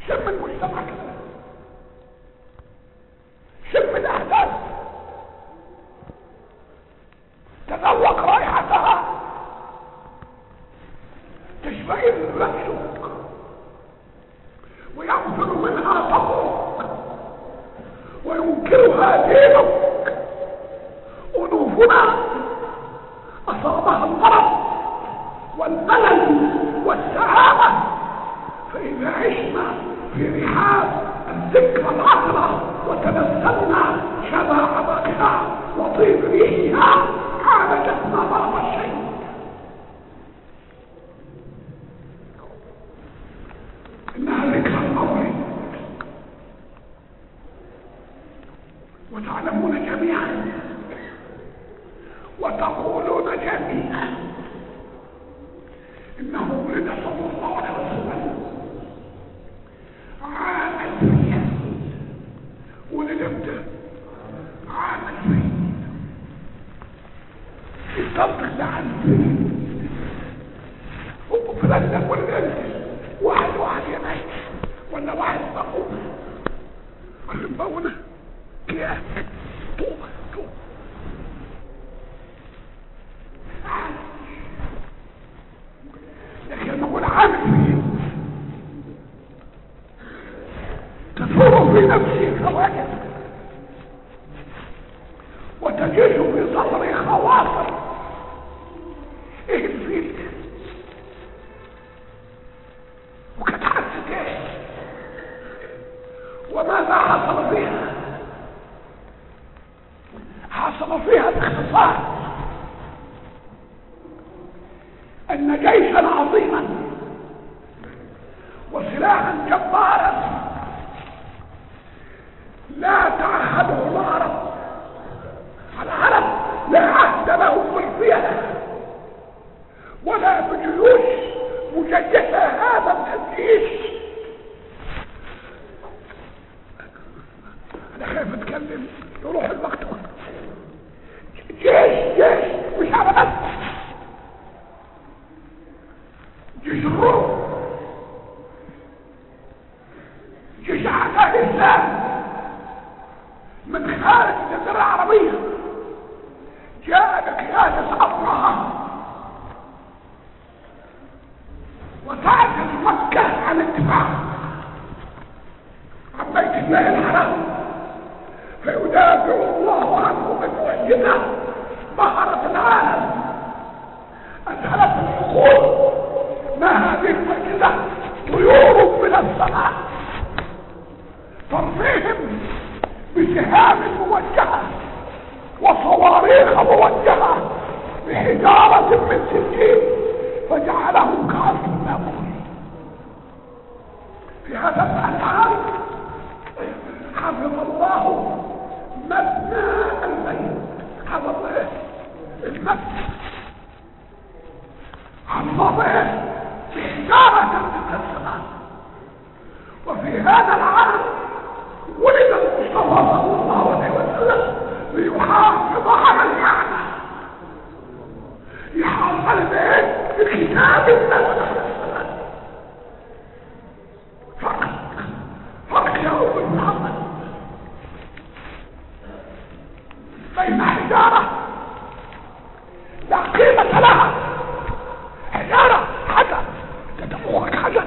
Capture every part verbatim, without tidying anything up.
شم المجتمع كده، شم الاحداث، تذوق رائحتها، تشبعين نفسك ويغفر منها صبرك وينكرها دينك. أنوفنا أصابها المرض والملل والسعادة، فإذا عشنا في رحاب الذكرى العطرة وتنسلنا شبع باقها وطيب ريحها عالجتنا بعض الشيء. إنها ذكرى المولد، وتعلمون جميعا وتقولون جميعا إنه ولد صلى الله عليه وسلم عام الفيل. ولد امتى؟ عام الفيل. الصدق ده عن الفيل وفلان ولد امتى؟ واحد واحد ينعيش ولا واحد بقوم كل مبونة كياس طوبة طوبة لكن نقول عامل فيه تثور في نفسي خواجر وتجيش في صدري خواطر. ايه الفيل وكانت حست ايه وماذا حصل فيها؟ حصل فيها باختصار ان جيشا عظيما وسلاحا جبارا لا تعهده العرب. العرب لا عهد لهم بالفيلة ولا بجيوش مجيشة هذا الجيش. انا خايف اتكلم يروح المكتب. جيش جيش مش عرب بس، جيش الروم، جيش اعداء الاسلام من خارج الجزيرة العربية جاء بقيادة أبرهة وتعجز مكة عن الدفاع عن بيت الله الحرام، فيدافع الله عنه بمعجزة ظهرت العالم أذهلت العقول. ما هذه المعجزة؟ طيور من السماء ترميهم بسهام موجهة وصواريخ موجهة بحجارة من سجين فجعلهم كعصف مأكول. في هذا الحال حفظ الله مبنى البيت. حفظ ايه؟ المبنى حفظه بحجارة من السماء. وفي هذا العام ولد المصطفى صلى الله عليه وسلم ليحافظ على المعنى، يحافظ على كتاب الله. فقط فقط يا أم محمد بين حجارة لا قيمة لها، حجارة حجر تدمغك حجر،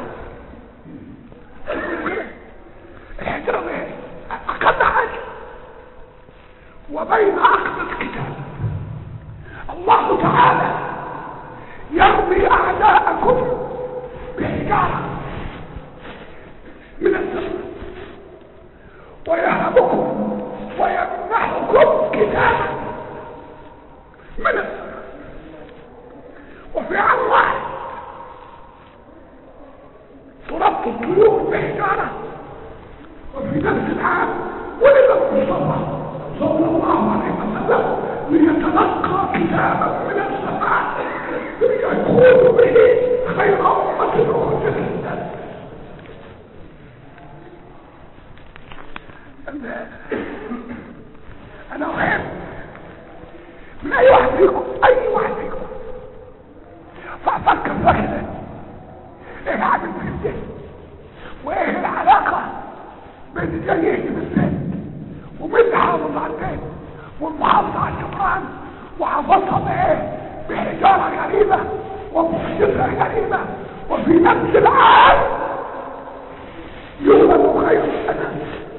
الحجرة أقل حاجة، وبين عقد الكتاب الله تعالى يرمي أعداءكم بحجارة من السماء ويهبكم ويمنحكم كتابا من السماء. وفي عام واحد تربط الطيور بحجارة. وفي نفس العام ولد المصطفى صلى الله عليه وسلم ليتلقى كتابا من السماء يقول به خير أمة أخرجت للناس. أنا أحب من أي واحد فيكم أي واحد فيكم فأفكر فكرة إيه العامل في الدين وإيه العلاقة اللي جاي يهدم الزيت، ومين اللي حافظ على البيت والمحافظة على الجبران، وحافظها بايه؟ بحجارة غريبة ومعجزة غريبة. وفي نفس العام يولد خير الأنام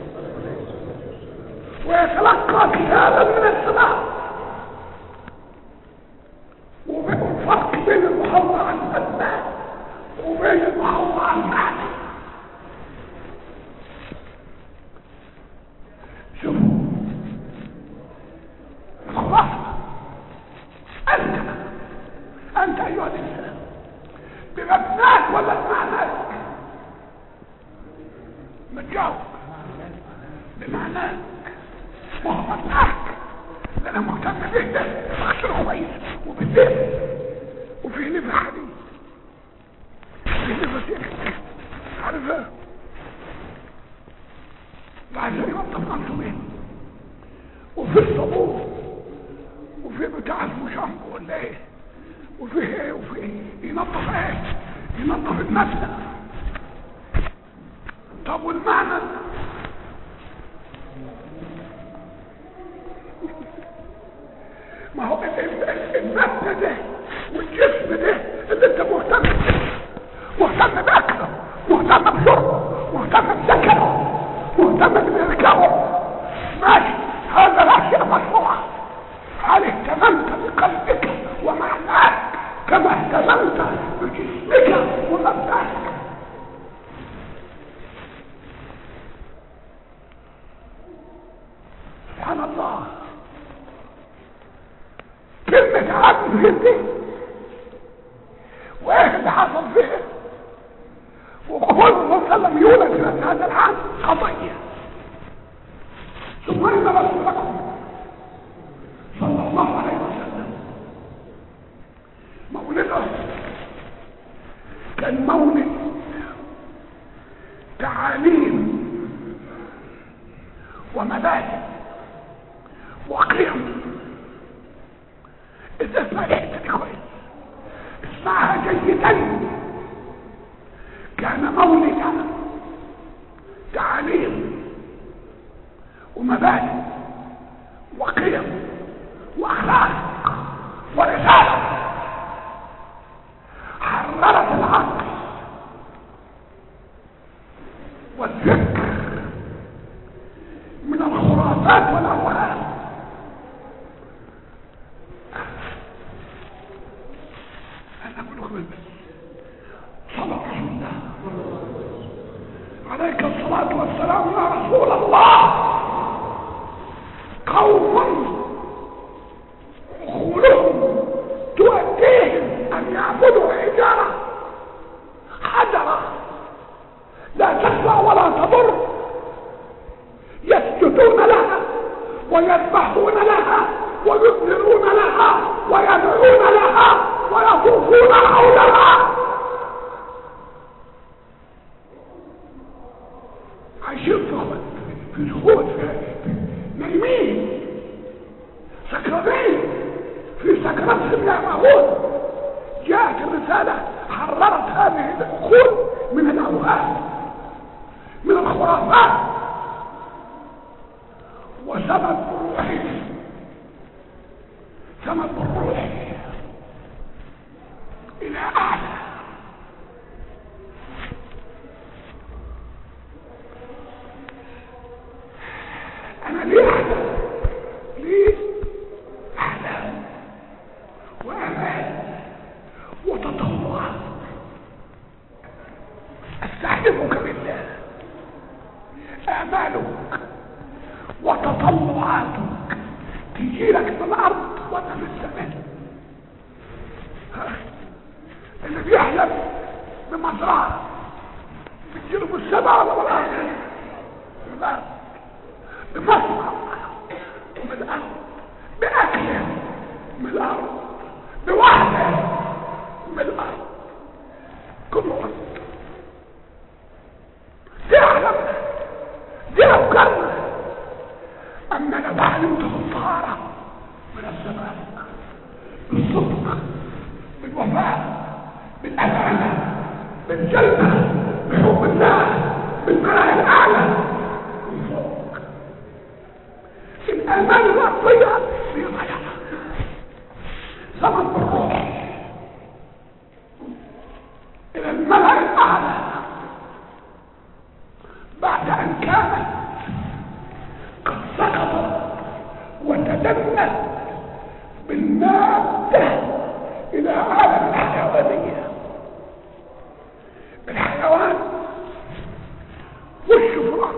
ويتلقى كتابا من السماء. وبين الفرق بين المحافظة على الأسماء وبين المحافظة على المعنى. شوفوا الله، أنت أنت أيها الإنسان بمبناك ولا بمعناك؟ ما تجاوب. بمعناك. ما هو مبناك اللي أنا مهتم به ده بغسله كويس وبالليل وفيه نفع حديد، فيه نفع سيكت، عارفها؟ بعد ذلك طبقته بيه، وفي الصابون، وفي بتاع اسمه شامبو ولا ايه، وفي ايه وفي ايه ينظف ايه؟ ينظف المبنى. طب والمعنى؟ ما هو المبنى ده والجسم ده اللي انت مهتم به، مهتم باكله، مهتم بشربه، مهتم بسكنه، مهتم بمركبه، ماشي، هذا لا شيء مشروع. هل اهتممت بقلبك ومعناك كما اهتممت بجسمك ومبناك؟ سبحان الله. كلمة عبد دي وايه اللي حصل فيه؟ وقول الله صلى الله عليه وسلم يولد في هذا العام قضية. ثم ان رسولكم صلى الله عليه وسلم مولده كان مولد تعاليم ومبادئ وقيم. اذا اسمع الحته دي كويس، اسمعها جيدا. كان مولدا تعاليم ومبادئ وقيم واخلاق ورساله حررت العقل والفكر من الخرافات والاوهام. انا اقول لكم صلى رسول الله عليك الصلاه والسلام يا رسول الله. قوم عقولهم تؤديهم ان يعبدوا حجاره حجره لا تنفع ولا تضر، يسجدون لها ويذبحون لها ويذلون لها ويدعون لها ويطوفون حولها. عايشين في سهول، نايمين سكرانين في سكرات سميع مهول. جاءت الرسالة حررت هذه العقول من الأوهام، من الخرافات، وسبب الروح سبب الروح إلى أعلى. أنا ليه أعلم؟ ليه أعلم وأمان وتطوعات. أستحلفك بالله، آمالك وتطلعاتك تجيلك في الأرض وأنت في السماء. اللي بيحلم بمزرعة بتجيله بالسبعة ولا بالأرض؟ بالأرض. بمصنع من الأرض، بأكل من الأرض، بوحدة من الأرض، كل وقت. دي أحلامنا، دي أفكارنا. أما لو علمت بالطهارة من السماء، بالصدق، بالوفاء، بالأمانة، بالجنة، بحب الله، بالملاء الأعلى، وشه في الارض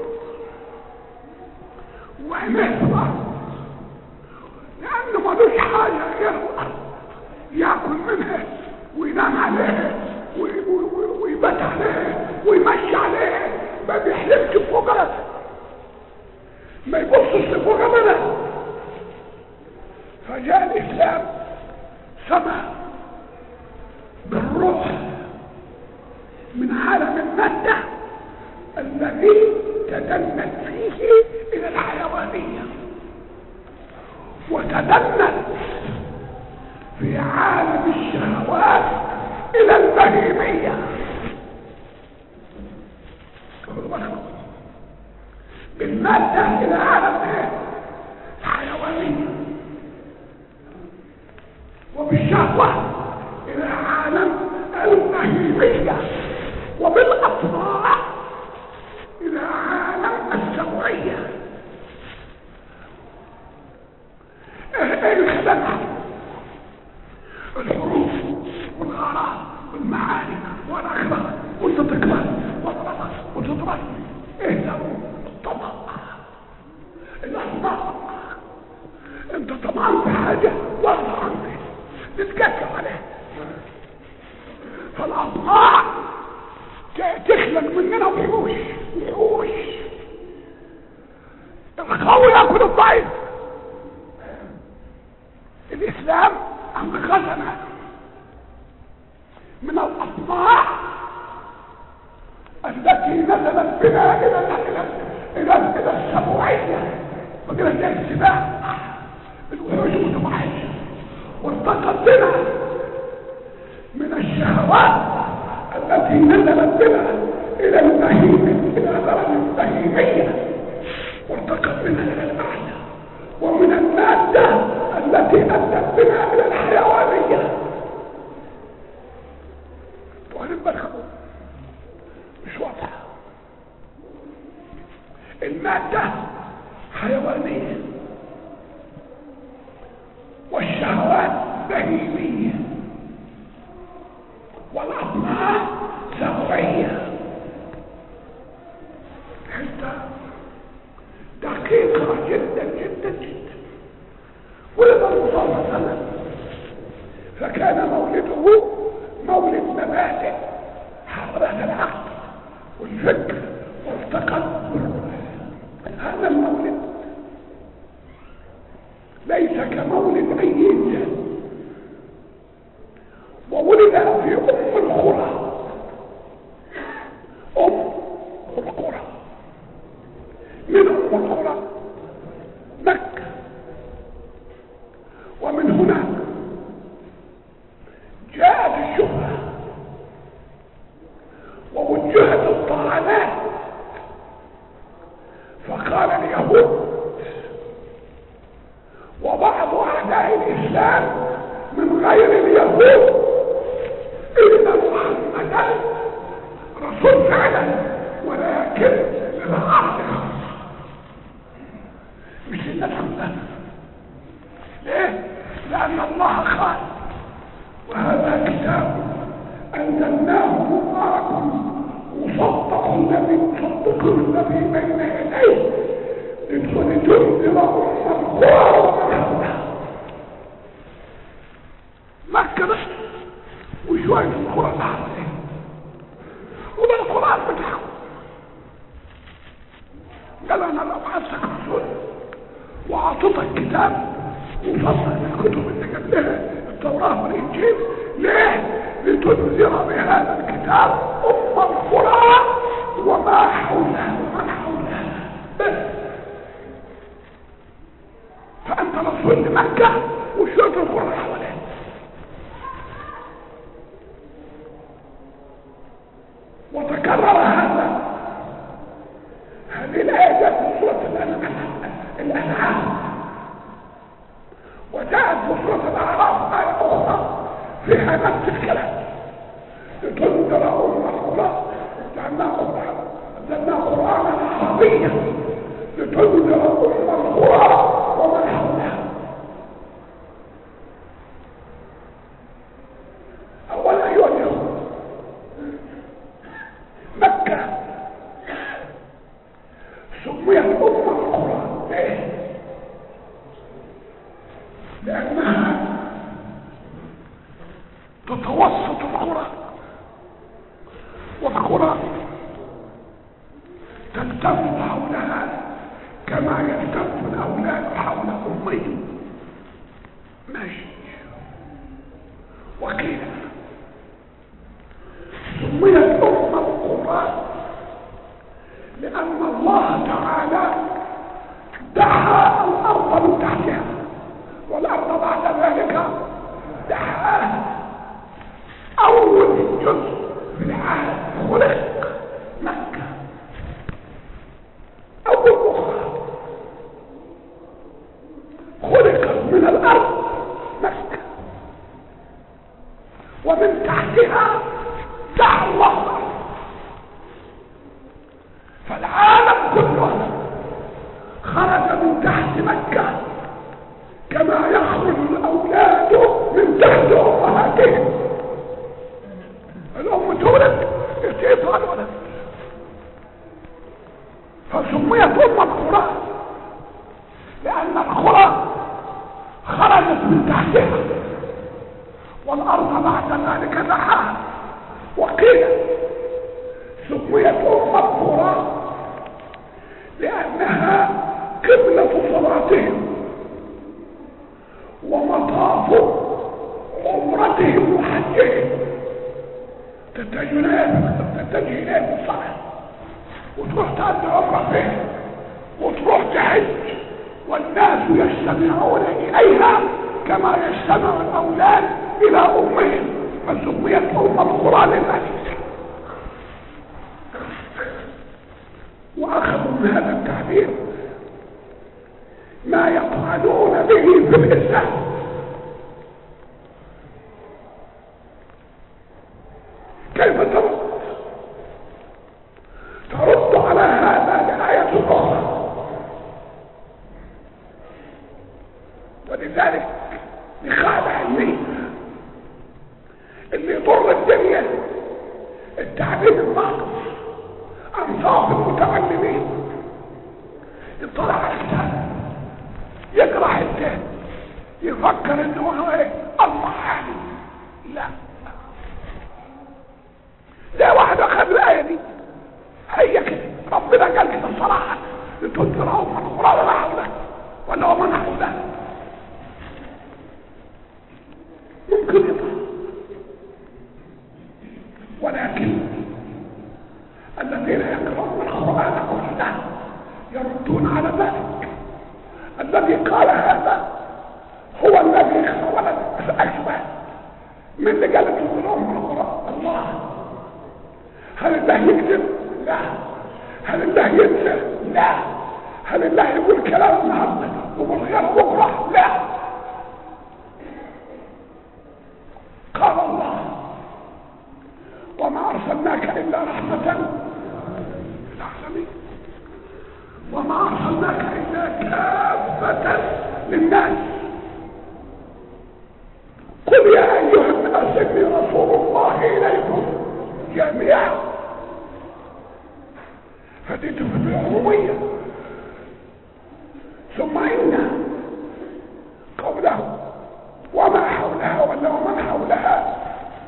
وعينيه في الارض، لانه ملوش حاجه غير الارض ياكل منها وينام عليها ويبات عليها ويمشي عليها، ما بيحلمش فوق راسه، ما يبصش لفوق ابدا. فجاء الاسلام سمع بالروح من عالم المادة الذي تدنت فيه الى الحيوانية، وتدنت في عالم الشهوات الى البهيمية. بالمادة الى عالم الحيوانية، وبالشهوة الى عالم البهيمية، وبالاطراع الى عالم السبعية. ايه الخدمة؟ الحروف والغرام والمعاني والاخلاق، وانت تكبر وتضرب وتضرب. ايه ده؟ الطمع، الاطماع. انت طمعان في حاجه واخده عنك تتكتب عليها، فالاطماع تخلق مننا وحوش وحوش. القوي ياكل الضعيف. الاسلام انقذنا من الاطماع التي نزلت بنا الى الى الى الى السبوعيه، وقلت لك السباع الوحوش متوحشه، وانتقل بنا من الشهوات التي نزلت بنا الى البهيمه، الى درجه البهيميه، وانتقل بنا الى الاعلى، ومن الماده التي ادت بنا الى الحيوانيه. وهل بالكم مش واضحه؟ الماده حيوانيه والشهوات بهيميه والاطماع سبعيه. حتى دقيقه جدا جدا جدا. ولد الرسول صلى الله عليه وسلم فكان مولده مولد مبادئ حضرة العقل والفكر والتقبل. هذا المولد ليس كمولد اي انسان، وولد في ام القرى. ام القرى من ام القرى مكة، ومن هناك جاءت الشبهة ووجهت الطعنات، فقال اليهود وبعض اعداء الاسلام من غير اليهود ان محمدا رسول فعلا، ولكن للعرض خاصة مش للناس كلها. ليه؟ لان الله قال وهذا كتاب انزلناه مبارك مصدق الذي مصدق الذي بين يديه لتنذر ام القرى ومن حولها. مكة بس وشوية القرى اللي حواليه، وده القرآن بتاعه. قال انا لو بعثتك رسول واعطيتك كتاب وفصل الكتب اللي قبلها التوراة والانجيل، ليه؟ لتنذر بهذا الكتاب ام القرى وما حولها ومن حولها بس. فانت رسول لمكة وشوية القرى حواليه. وتكرر هذا هذه الآية جاءت في سورة الأنعام، وجاءت في سورة الأعراف آية أخرى فيها نفس الكلام. لتنذر أم القرى لأنها قرآنا عربيا، لتنذر أم القرى ومن حولها. أولا أيها اليهود، مكة تلتف حولها كما يلتف الاولاد حول امهم. ماشي. وقيل سميت ام القرى لان الله تعالى دحى الارض من تحتها، والارض بعد ذلك دحاها. اول جزء في العالم خلق مكة، اول اخرى خلقت من الارض مكة، ومن تحتها دعا الله الارض. فالعالم كله خرج من تحت مكة كما يخرج الاولاد من تحت امهاتهم. الام تولد يتقطع الولد، فسميت ام القرى لان القرى خرجت من تحتها والارض بعد ذلك دحاها. وقيل سميت ام القرى لانها قبلة صلاتهم ومطاف عمرتهم وحجهم. تتجه اليه بالصلاة وتروح تأدي عمرة فيه وتروح تحج، والناس يجتمعون اليها كما يجتمع الاولاد الى امهم، فسميت ام القرى للمدينة. واخذوا من هذا التعبير ما يطعنون به في الاسلام. كيف ترد؟ ترد على هذا بآية أخرى. ولذلك لقاعدة علمية اللي يضر الدنيا التعليم الناقص. أنصاف المتعلمين يطلع على الكتاب يقرأ حتى يفكر انه هو ايه الله عالم. لا، ده واحد اخذ الايه دي هي كده، ربنا قال كده الصراحه لتنذرهم من القرى ولا حوله ولا ومن حوله. ممكن يطلع، ولكن الذين يقرؤون القران كله يردون على ذلك. الذي قال هذا هو الذي خولد الاشباه من اللي قال تنذرهم من القران. الله، هل الله يكذب؟ لا. هل الله ينسى؟ لا. هل الله يقول كلام النهارده وبالغير بكره؟ لا. قال الله وما ارسلناك الا رحمه للعالمين وما ارسلناك الا كافه للناس. قل يا ايها الناس اني رسول الله اليكم جميعا. فديت في العمومية. ثم إن قوله وما حولها ولا ومن حولها،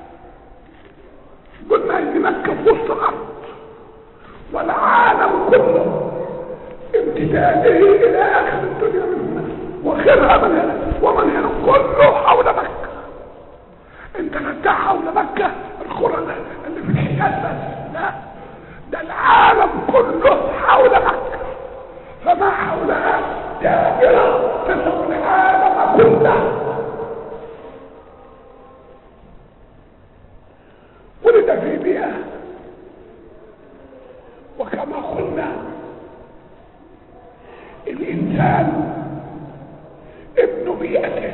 قلنا إن مكة في وسط الأرض والعالم كله امتداده إلى آخر الدنيا من هنا وخيرها من هنا ومن هنا كله حول مكة. انت خدتها حول مكة القرى اللي في الحجاز بس؟ لا، ده العالم كله حول مكة، فما حولها دائرة تسع العالم كله. ولد في بيئة، وكما قلنا الإنسان ابن بيئته.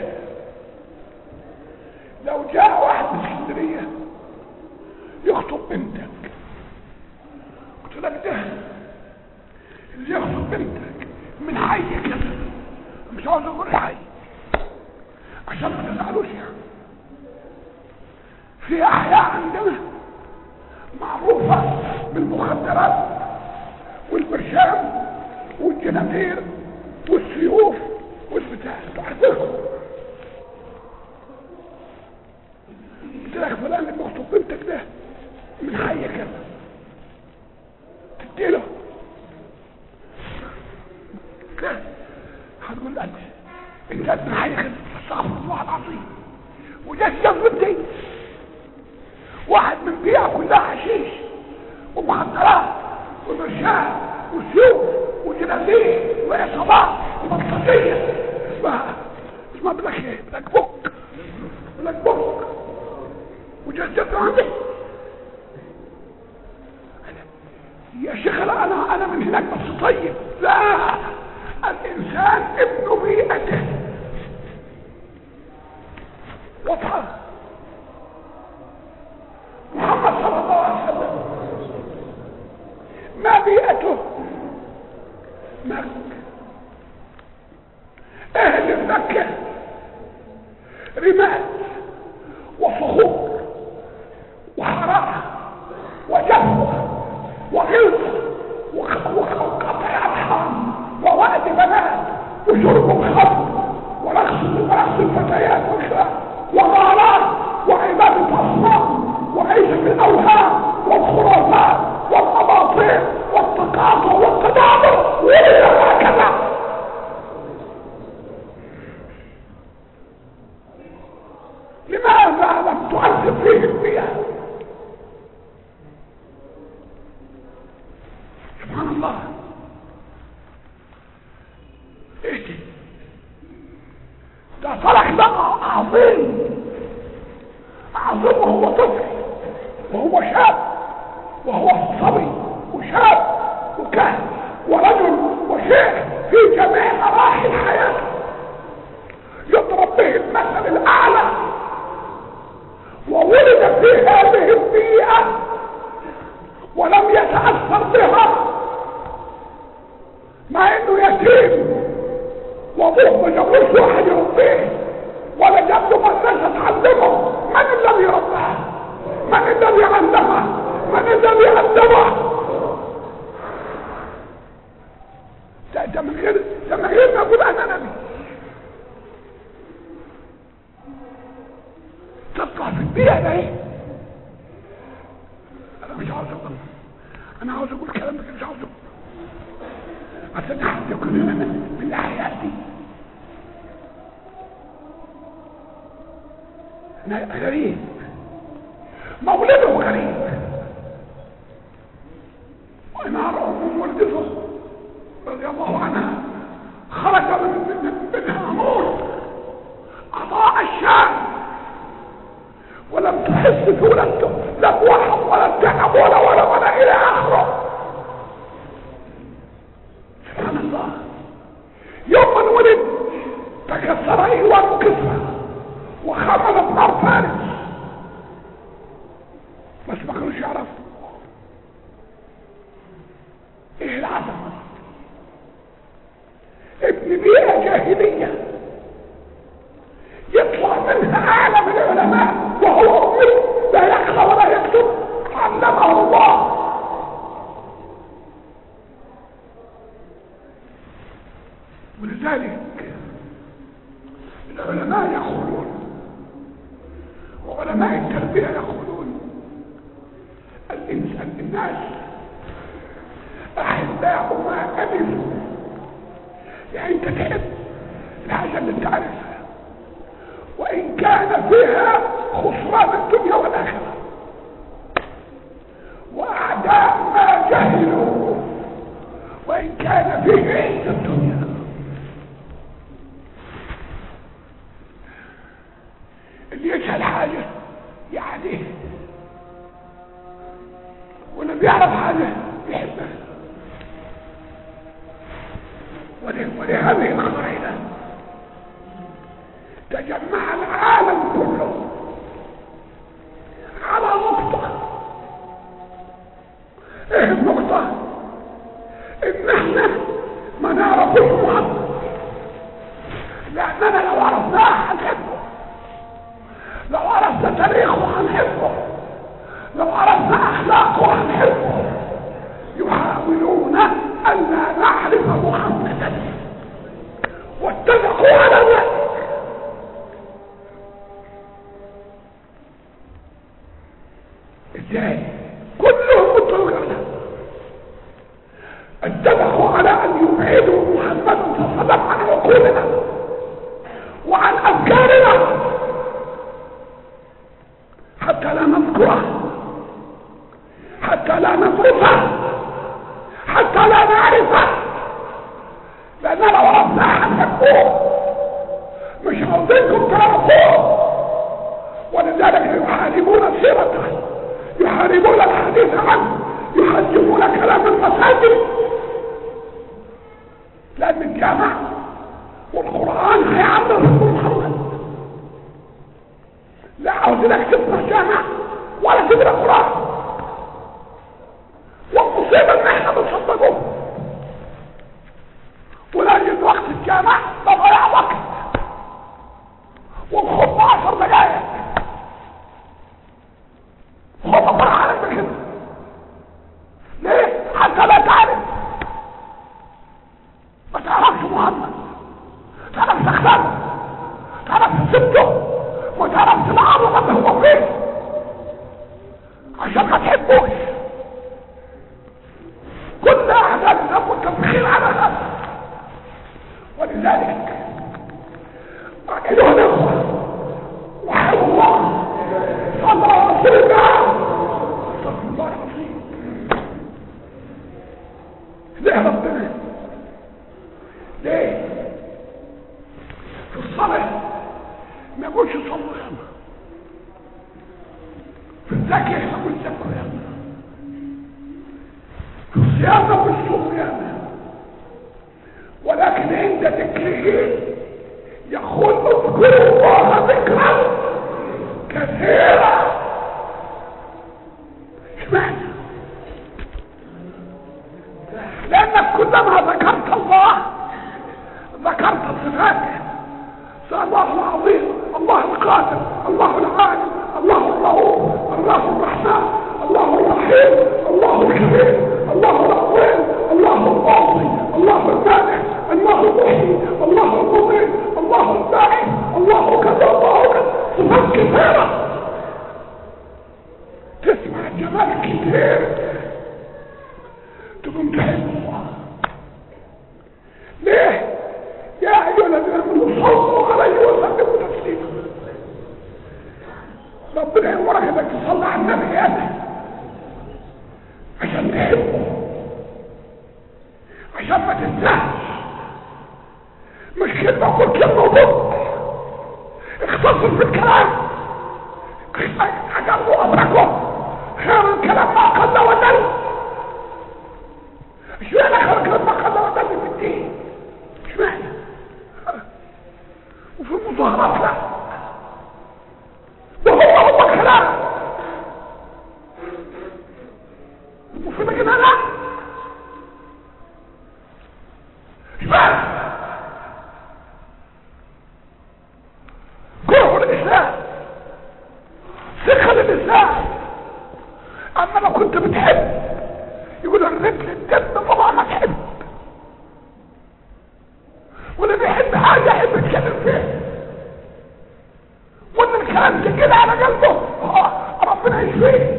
لو جاء واحد من اسكندرية يخطب بنتك، قلت لك ده اللي يخطب بنتك من حي كده، مش عاوز اقول حي عشان ما تزعلوش يعني. في احياء عندنا معروفة بالمخدرات والبرشام والجنابير والسيوف والبتاع تحضرهم. قلت لك فلان اللي بيخطب بنتك ده من حي كده، تديله وبرشام وسيوف وجنازير وعصابات وبلطجية اسمها اسمها بلاك ايه بلاك بوك بلاك بوك وجزيته عندي يا شيخ. لا انا انا من هناك بس طيب. لا، الانسان ابن بيئته واضحه. محمد صلى الله عليه وسلم ما بيئته مكة. اهل مكة رمال وصخور وحرارة وجفوة وغلظة وقطع أرحام ووأد بنات وشرب الخمر ورقص ورقص الفتيات وغارات وعبادة أصنام وعيشة الأوهام والخرافات والأباطيل والتقاطع والتدابر وهكذا. لماذا لم تؤثر فيه البيئة؟ سبحان الله. ايه ده فرح بقى عظيم عظيم وهو طفل وهو شاب وهو صبي وشاب وكهن ورجل وشيخ في جميع مراحل حياته يضرب به المثل الاعلى، وولد في هذه البيئة ولم يتأثر بها مع انه يتيم وابوه ما جابوش واحد يربيه ولا جاب له مدرسة تعلمه. من الذي رباه؟ من الذي علمه؟ من الذي أدبه؟ ده من غير ده من غير ما اقول انا نبي. تطلع في البيئة ده ايه؟ انا مش عاوز اقول، انا عاوز اقول كلام لكن مش عاوز اقول عشان حد يكون من الاحياء دي. غريب، مولده غريب. وإمارة أم ولدته رضي الله عنها خرج من منها نور أضاء الشام ولم تحس في ولدته لا بوحم ولا تعب ولا ولا ولا إلى آخره. سبحان الله. يوم من ولد تكسر أيوان كسرى وخمد بنار فارس بس ما كانوش يعرفوا ايه العظمه. ابن بيئه جاهليه يطلع منها اعلم العلماء وهو امي لا يقرا ولا يكتب علمه الله. ولذلك العلماء يقولون وعلماء التربيه يقولون الانسان الناس احباء ما امنوا. يعني انت تحب الحاجه اللي انت عارفها وان كان فيها خسران الدنيا والاخره. واعداء ما جهلوا وان كان فيه عز الدنيا. اللي يجهل حاجه يعني واللي بيعرف حاجه يحبها. ولهذه القاعده تجمع العالم كله على نقطه. ايه النقطه؟ ان احنا ما نعرفوش محمد، لاننا لو عرفناه هنحبه، لو عرفنا تاريخه هنحبه، لو عرفنا اخلاقه هنحبه. يحاولون ان لا نعرف محمدا ليه ربنا ليه في الصلاة ما يقولش صلوا ياما، في الزكاة ما يقولش زكوا ياما، في الصيام ما يقولش صوموا ياما، ولكن عند ذكره يقول اذكروا الله ذكرا كثيرا. اشمعنى؟ لانك كلما ذكرت الله ذكرت صفاته، الله العظيم، الله القادر، الله العالم، الله الرؤوف، الله الرحمن، الله الرحيم، الله الكريم، الله العظيم، الله القاضي، الله المانع، الله المحيي، الله المميت، الله الباعث، الله كذا، الله كذا، صفات كثيرة. تسمع جمال كثير تقوم تحب الله. ليه؟ يا ايها الذين امنوا صلوا عليه وسلموا تسليما. ربنا يامرك انك تصلي على النبي يا ابني عشان تحبه، عشان ما تنساش. مش كلمه وكل كلمه وضد، اختصر في الكلام، عجبه امركم خير الكلام ما قل ودل. اشمعنى خير الكلام ما قل ودل في الدين؟ اشمعنى؟ وفي المظاهرات لا، وهو هو الكلام، وفي مجنى لا. اشمعنى؟ كره الاسلام، ثقة للاسلام. اما لو كنت بتحب يقول الرجل الدم طبعا ما تحب، واللي بيحب حاجة يحب يتكلم فيها، وان الكلام تجيل على قلبه ربنا يشفيه.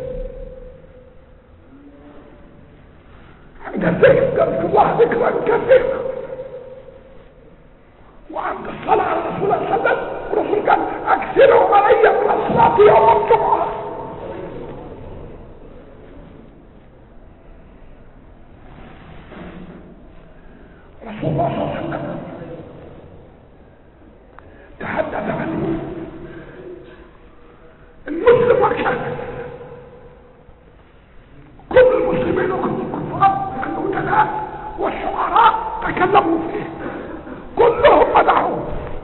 عند الذكر قال الله ذكرا كثيرا، وعند الصلاة على رسول الله صلى الله عليه وسلم الرسول قال اكثروا علي من الصلاة يوم الجمعة. رسول الله صلى الله عليه وسلم تحدث عنه المسلم والكافر، كل المسلمين وكل الكفار والعلماء والشعراء تكلموا فيه، كلهم مدعوه،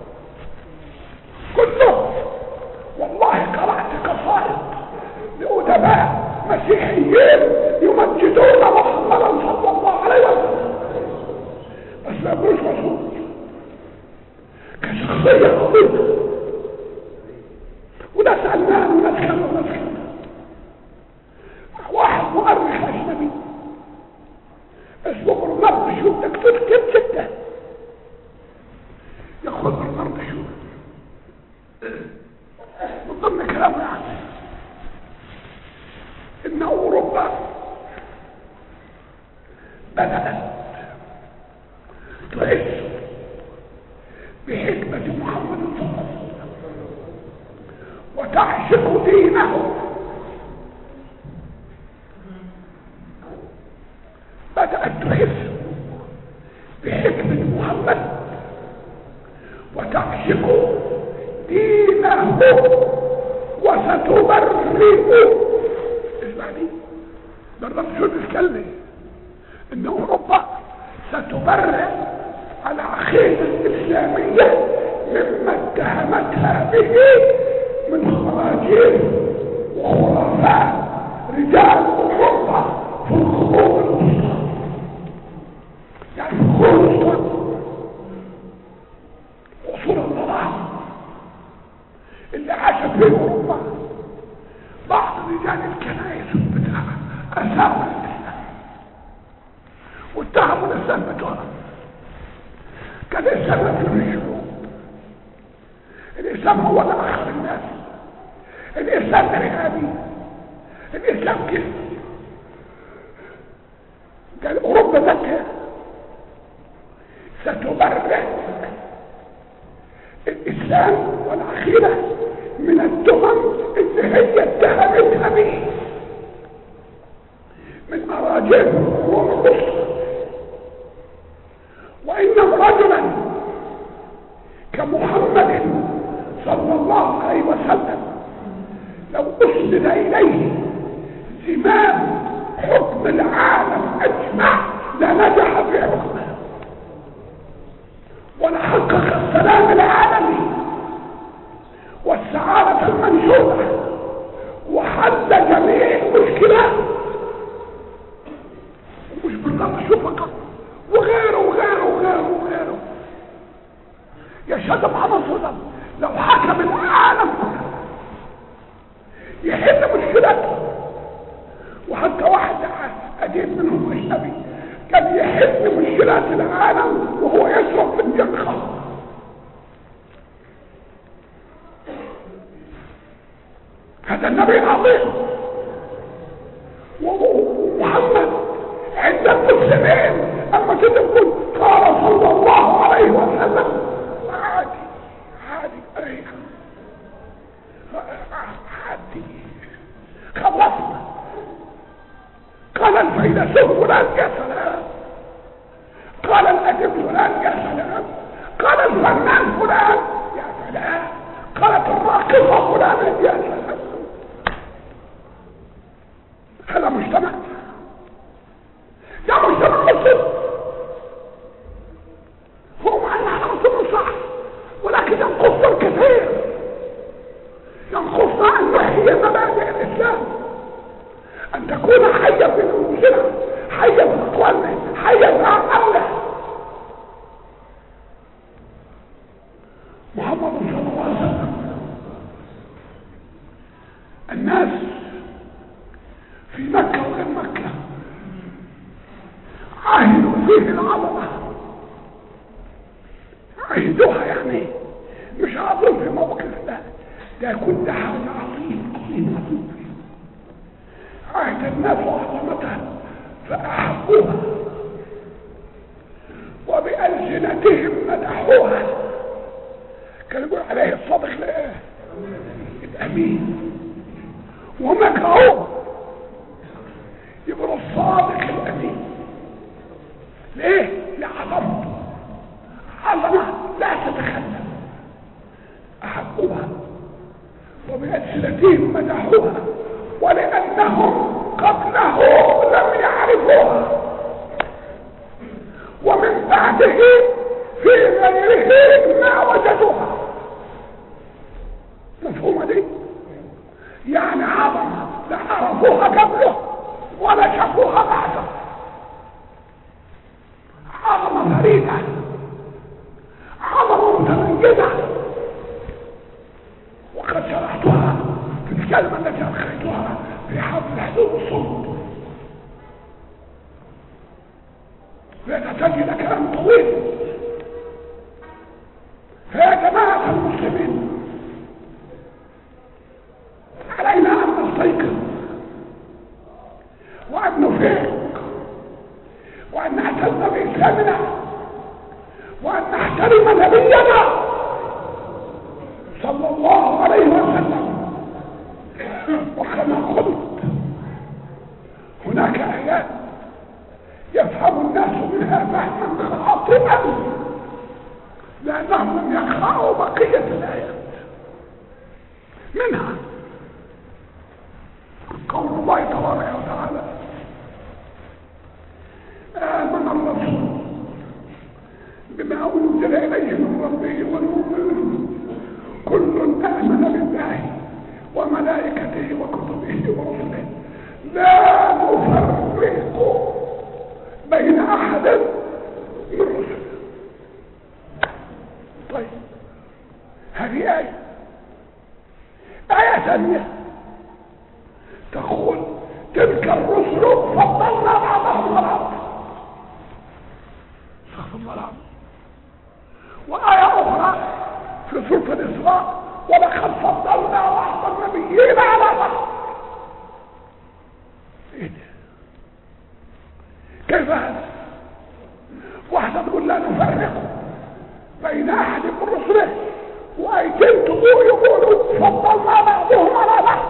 كلهم. والله قرأت قصائد لأدباء مسيحيين يمجدون محمدا صلى الله عليه وسلم، بس ما يقولوش رسول، كشخصية عظيمة. وناس علمان وناس كذا وناس كذا. واحد مؤرخ أجنبي اسمه برنارد شو، دكتور كتير جدا، يقول برنارد شو من ضمن كلامه يعني إن أوروبا بدأت تعيش بحكمة محمد صلى الله عليه وسلم وتعشق دينه. بدأت تحس بحكمة محمد وتعشق دينه وستبرئ. اسمع دي، ده الرسول الكلمي ان اوروبا ستبرئ العقيدة الاسلامية مما اتهمتها به من خراجيل وخرافات رجال وحرة في الخطوط الوسطى، يعني في الخطوط الوسطى وصول الضلال اللي عاشت في اوروبا. بعض رجال الكنائس بتاعها اساءوا الاسلام واتهموا الاسلام بتوعهم، كان الاسلام في الشعوب، الاسلام هو الاخر الناس، الاسلام ارهابي، الاسلام كده. قال اوروبا ذاتها ستبرئ الاسلام والعقيده من التهم اللي هي اتهمتها به من اراجل ورؤوس كمحمد صلى الله عليه وسلم لو أسند إليه زمام حكم العالم أجمع لنجح في حكمه ولحقق السلام العالمي والسعادة المنشودة وحل جميع المشكلات، مش بالضبط شو فقط، وغيره وغيره وغيره وغيره. يشهد محمد صلى الله عليه وسلم لو حكم العالم كله يحل مشكلته، وحتى واحد قديم منهم اجنبي كان يحل مشكلات العالم وهو يشرب في الجنخة. هذا النبي العظيم. ومحمد عند المسلمين اما تقول قال صلى الله عليه وسلم عادي عادي ايه عادي خلصنا. قال الفيلسوف فلان يا سلام، قال الادب فلان يا سلام، قال الفنان فلان يا سلام، قالت الراقصة فلان يا سلام. هذا مجتمع، ده مجتمع مسلم. هو معنى على رسول صح، ولكن ينقصنا الكثير، ينقصنا ان نحيي مبادئ الاسلام، ان تكون حية في نفوسنا، حية في اقوالنا، حية في اعمالنا. محمد صلى الله عليه وسلم الناس في مكة وغير مكة عاهدوا فيه العظمة، عاهدوها يعني مش عظيم في موقف، لا ده كل حاجة عظيم عظيم عظيم فيه. عاهد الناس عظمتها فأحبوها وبألسنتهم مدحوها. كان يقول عليه الصادق لا الأمين، ومكروه يقول الصادق الأمين. ليه؟ لعظمته، عظمة لا تتخلف. أحبوها وبألسنتهم مدحوها ولأنهم قبله لم يعرفوها ومن بعده في غيره ما وجدوها. مفهومة دي؟ يعني عظمة لا عرفوها قبله ولا شافوها بعده، عظمة فريدة، عظمة متميزة. وقد شرحتها في الكلمة التي ألقيتها في حفل حدود الصوت، فتحتاج إلى كلام طويل. فيا جماعة المسلمين علينا أن نستيقظ وأن نفيق وأن نعتز بإسلامنا وأن نحترم نبينا صلى الله عليه وسلم. وكما قلت هناك آيات يفهم الناس منها فهما خاطئا لأنهم لم يقرأوا بقية الآيات. منها قول الله تبارك وتعالى آمن الرسول بما أنزل إليه من ربه والمؤمنون كل آمن بالله وملائكته وكتبه ورسله لا نفرق بين أحد من رسله. طيب هذه آية. آية ثانية تقول تلك الرسل فضلنا بعضهم على بعض. استغفر الله العظيم. وآية أخرى في سورة الإسراء ولقد فضلنا بعض النبيين على بعض. إيه ده؟ كيف هذا؟ واحدة تقول لا نفرق بين أحد من رسله، وأيتين تقول يقولوا فضلنا بعضهم على بعض.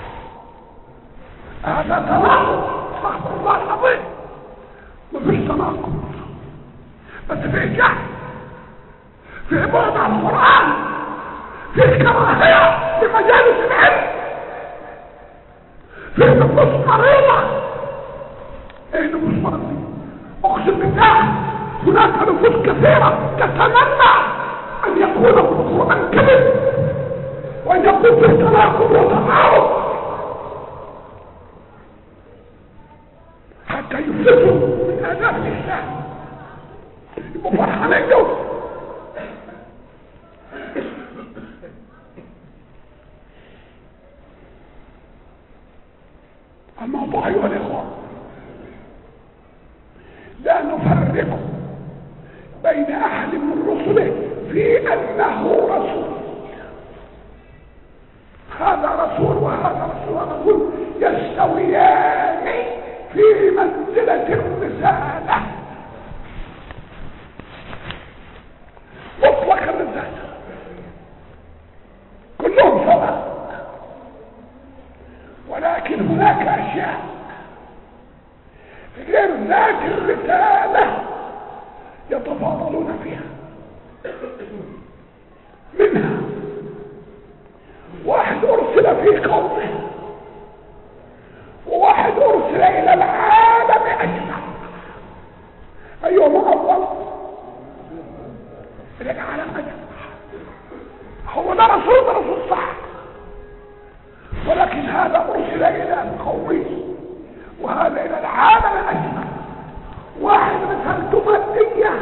هذا تناقض. استغفر الله العظيم. مفيش تناقض، بس في جهل. في بعد عن القرآن، في كراهية لمجالس العلم، في نفوس مريضة. ايه نفوس مريضة؟ اقسم بالله هناك نفوس كثيرة تتمنى ان يكون القرآن كذب وان يكون في تناقض وتعارض حتى يفلتوا من آداب الإسلام. يبقوا فرحانين دول. الموضوع أيها الإخوة لا نفرق بين أحد من رسله في أنه رسول. هذا رسول وهذا رسول، رسول يستويان في منزلة الرسالة مطلق الرسالة، كلهم سواء، ولكن هناك أشياء غير ذات الرسالة يتفاضلون فيها. منها واحد أرسل في قومه، وواحد أرسل إلى العالم أجمع. أيهما أفضل؟ إلى العالم أجمع. هو ده رسول، ده رسول صح، ولكن هذا أرسل إلى قومه وهذا إلى العالم أجمع. واحد رسالته مادية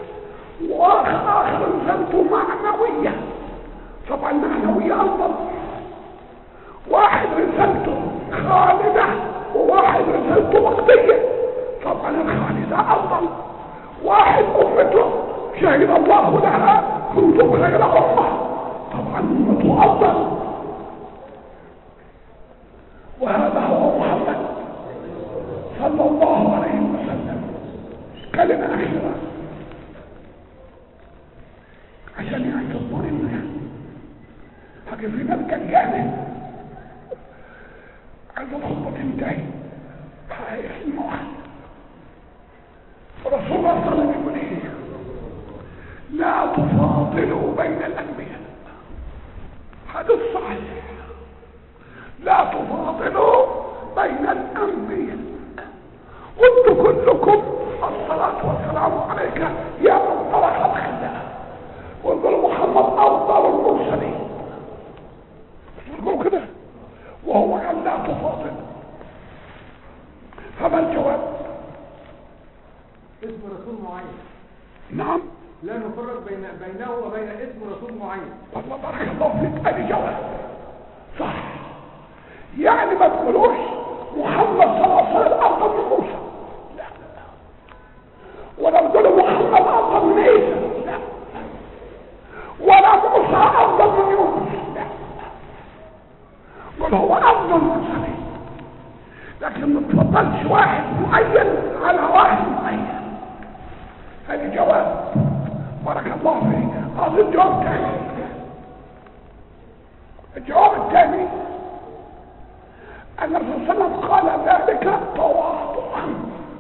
وآخر رسالته معنوية. طبعا المعنوية أفضل. واحد رسالته خالدة وواحد رسالته وقتية، طبعا الخالدة أفضل. واحد أمته شهد الله لها كنتم خير أمة، طبعا أمته أفضل. وهذا هو محمد صلى الله عليه وسلم. كلمة أخيرة عشان يعني تضمن حاجة في ملك الجانب عايز الخطبة تنتهي بحقيقة الموعد. رسول الله صلى الله عليه وسلم يقول ايه؟ لا تفاضلوا بين الأنبياء. حديث صحيح، لا تفاضلوا بين الأنبياء. وانتم كلكم الصلاة والسلام عليك يا من طرح الخلاء، ويقول محمد أفضل المرسلين، يقول كده، وهو قال لا تفاضل. فما الجواب؟ اسم رسول معين. نعم، لا نفرق بين بينه وبين اسم رسول معين. والله بارك الله فيك، ادي جواب صح. يعني ما تقولوش محمد صلى الله عليه وسلم افضل من موسى، لا، ولا تقولوا محمد افضل من عيسى، لا، ولا موسى افضل من يونس، لا، قل هو افضل من، لكن ما تفضلش واحد معين على واحد معين. هذا جواب بارك الله فيك. هذا الجواب الثاني. الجواب الثاني ان الرسول صلى الله عليه وسلم قال ذلك تواضعا،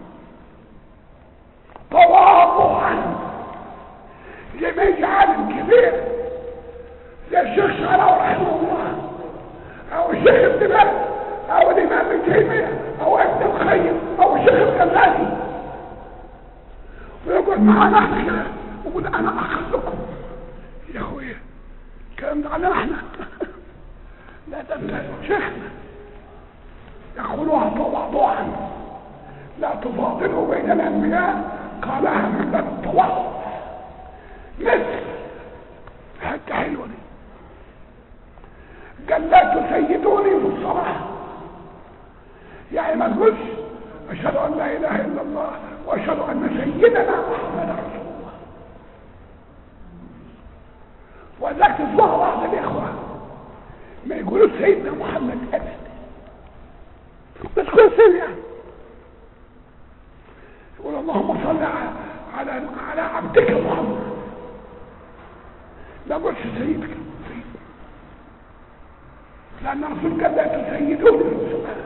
تواضعا. زي ما يجي عالم كبير زي الشيخ شعراوي رحمه الله، او الشيخ ابن باز، او الامام ابن تيميه، او ابن القيم، او الشيخ الغزالي، ويقول معانا احنا كده، ويقول انا اخذكم يا اخويا. الكلام ده علينا احنا لا، ده انت شيخنا. يقولوها تواضعا، لا تفاضلوا بين الانبياء، قالها من باب التواضع. مثل حتى حلوه دي، قال لا تسيدوني في الصلاه، يعني ما تقولش اشهد ان لا اله الا الله واشهد ان سيدنا محمد رسول الله. وذاك تسمعوا بعض الاخوه ما يقولوا سيدنا محمد ابدا، بس كل سنه يعني يقول اللهم صل على على عبدك محمد، لا قلت سيدك سيد، لان الرسول قال لا تسيدوني في الصلاه.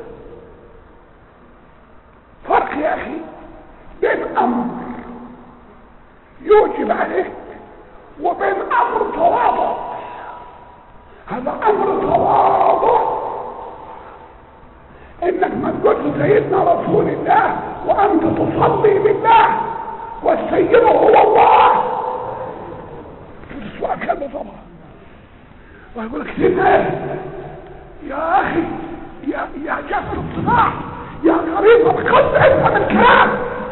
فرق يا اخي بين امر يوجب عليك وبين امر تواضع. هذا امر تواضع، انك ما تقولش سيدنا رسول الله وانت تصلي لله والسيد هو الله. تسوى كلمة طبعا. ويقول لك سيدنا يا اخي يا يا جبل الصناع يا غريب القلب افهم الكلام.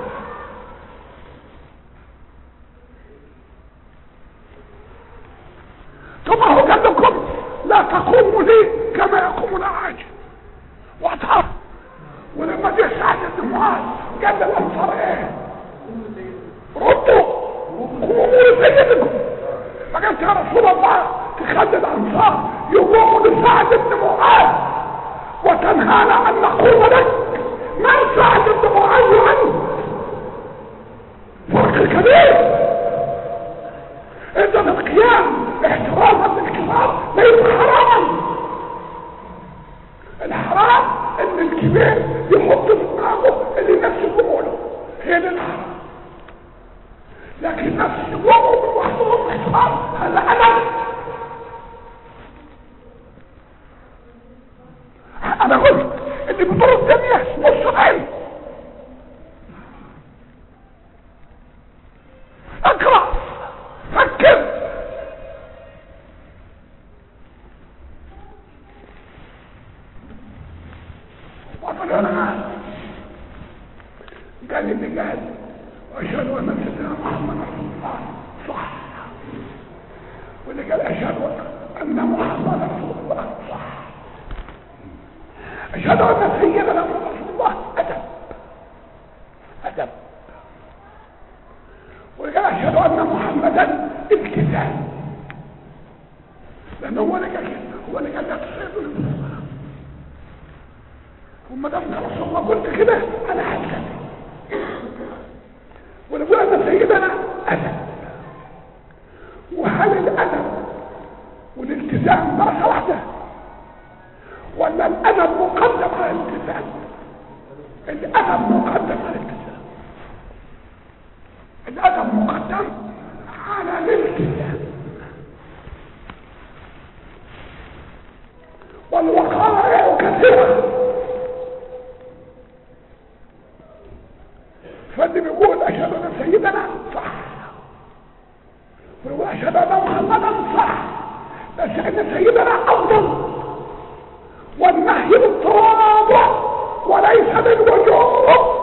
ثم هو قال لكم لا تقوموا لي كما يقوم الاعاجم واعترف. ولما جه سعد بن معاذ قال للانصار ايه؟ ردوا قوموا لسيدكم. فقلت يا رسول الله تخلي الانصار يقوموا لسعد بن معاذ وتنهانا ان نقوم لك؟ من سعد بن معاذ عنه؟ فرق كبير. اذا القيام احتراما للكبار ليس حراما. الحرام ان الكبير يحط في دماغه اللي نفسه يقوله، هي دي الحرام. لكن نفسه يقوله من وحده الاحترام هذا انا انا قلت اللي بضر الدنيا نص العلم. اقرا فكر. وطلعنا قال اللي قال واشهد ان سيدنا محمد رسول الله صح، واللي قال اشهد ان محمد رسول الله صح، اشهد ان سيدنا رسول الله ادب ادب، واللي قال اشهد ان محمدا التزام، لانه هو اللي قال هو اللي قال لا تصيبوا المسلمين. وما دام رسول الله قلت كده انا هتكلم. ونقول ان سيدنا ادب. وهل الادب والالتزام درجه واحده ولا الادب مقدم على الالتزام؟ الادب مقدم على الالتزام. الادب مقدم على الالتزام. والوقائع كثيره. فاللي بيقول اشهد ان سيدنا صح ويقول اشهد ان محمدا صح، بس ان سيدنا افضل. والنهي بالتواضع وليس بالوجوب.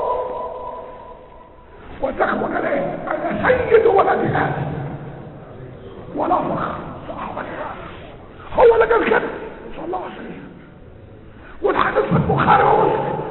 وتخون عليه انا سيد ولد ادم ولا فخر. صحابه هو اللي قال كده صلى الله عليه وسلم، والحديث في البخاري ومسلم.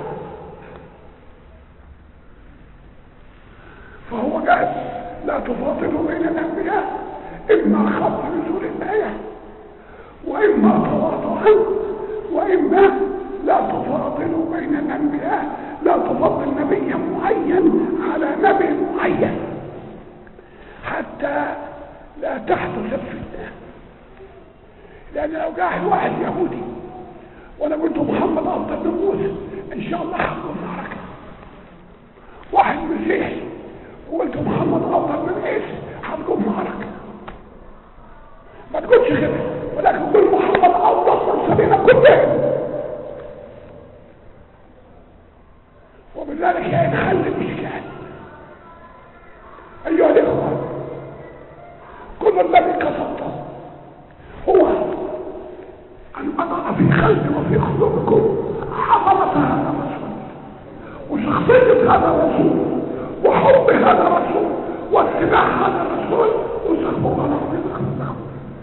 فهو قال لا تفاضلوا بين الانبياء اما خط نزول الايه واما تواضعا واما لا تفاضلوا بين الانبياء، لا تفضل نبيا معين على نبي معين حتى لا تحدث الفتنه. لان لو قاعد واحد يهودي وانا قلت محمد افضل من موسى ان شاء الله هنكون معركه. واحد مسيحي وقلت محمد افضل من عيسى هتكون معركه. ما تقولش كده، ولكن قول محمد افضل من سبينا كلهم. وبذلك ينحل الاشكال. ايها الاخوه، كل الذي قصدته هو ان اضع في قلبي وفي قلوبكم عظمه هذا الرسول وشخصيه هذا الرسول وحب هذا الرسول واتباع هذا الرسول وسخبوا على ربنا.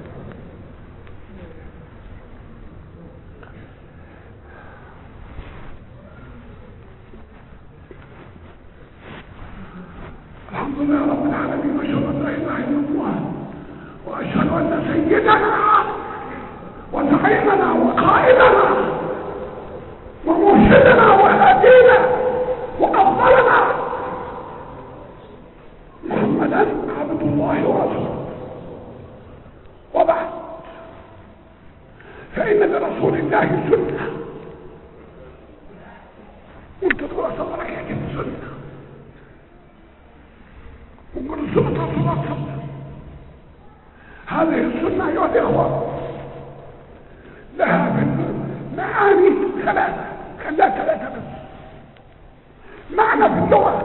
الحمد لله رب العالمين، واشهد ان لا اله الا الله واشهد ان سيدنا وزعيمنا وقائدنا ومرشدنا وهادينا وافضلنا محمدا عبد الله ورسوله. وبعد، فإن لرسول الله سنة. وانت تقول صدرك يا جد سنة، ومن سنة رسول الله صلى الله عليه وسلم هذه السنة أيها الإخوة لها معاني ثلاثة، خلاها ثلاثة بس. معنى في اللغة،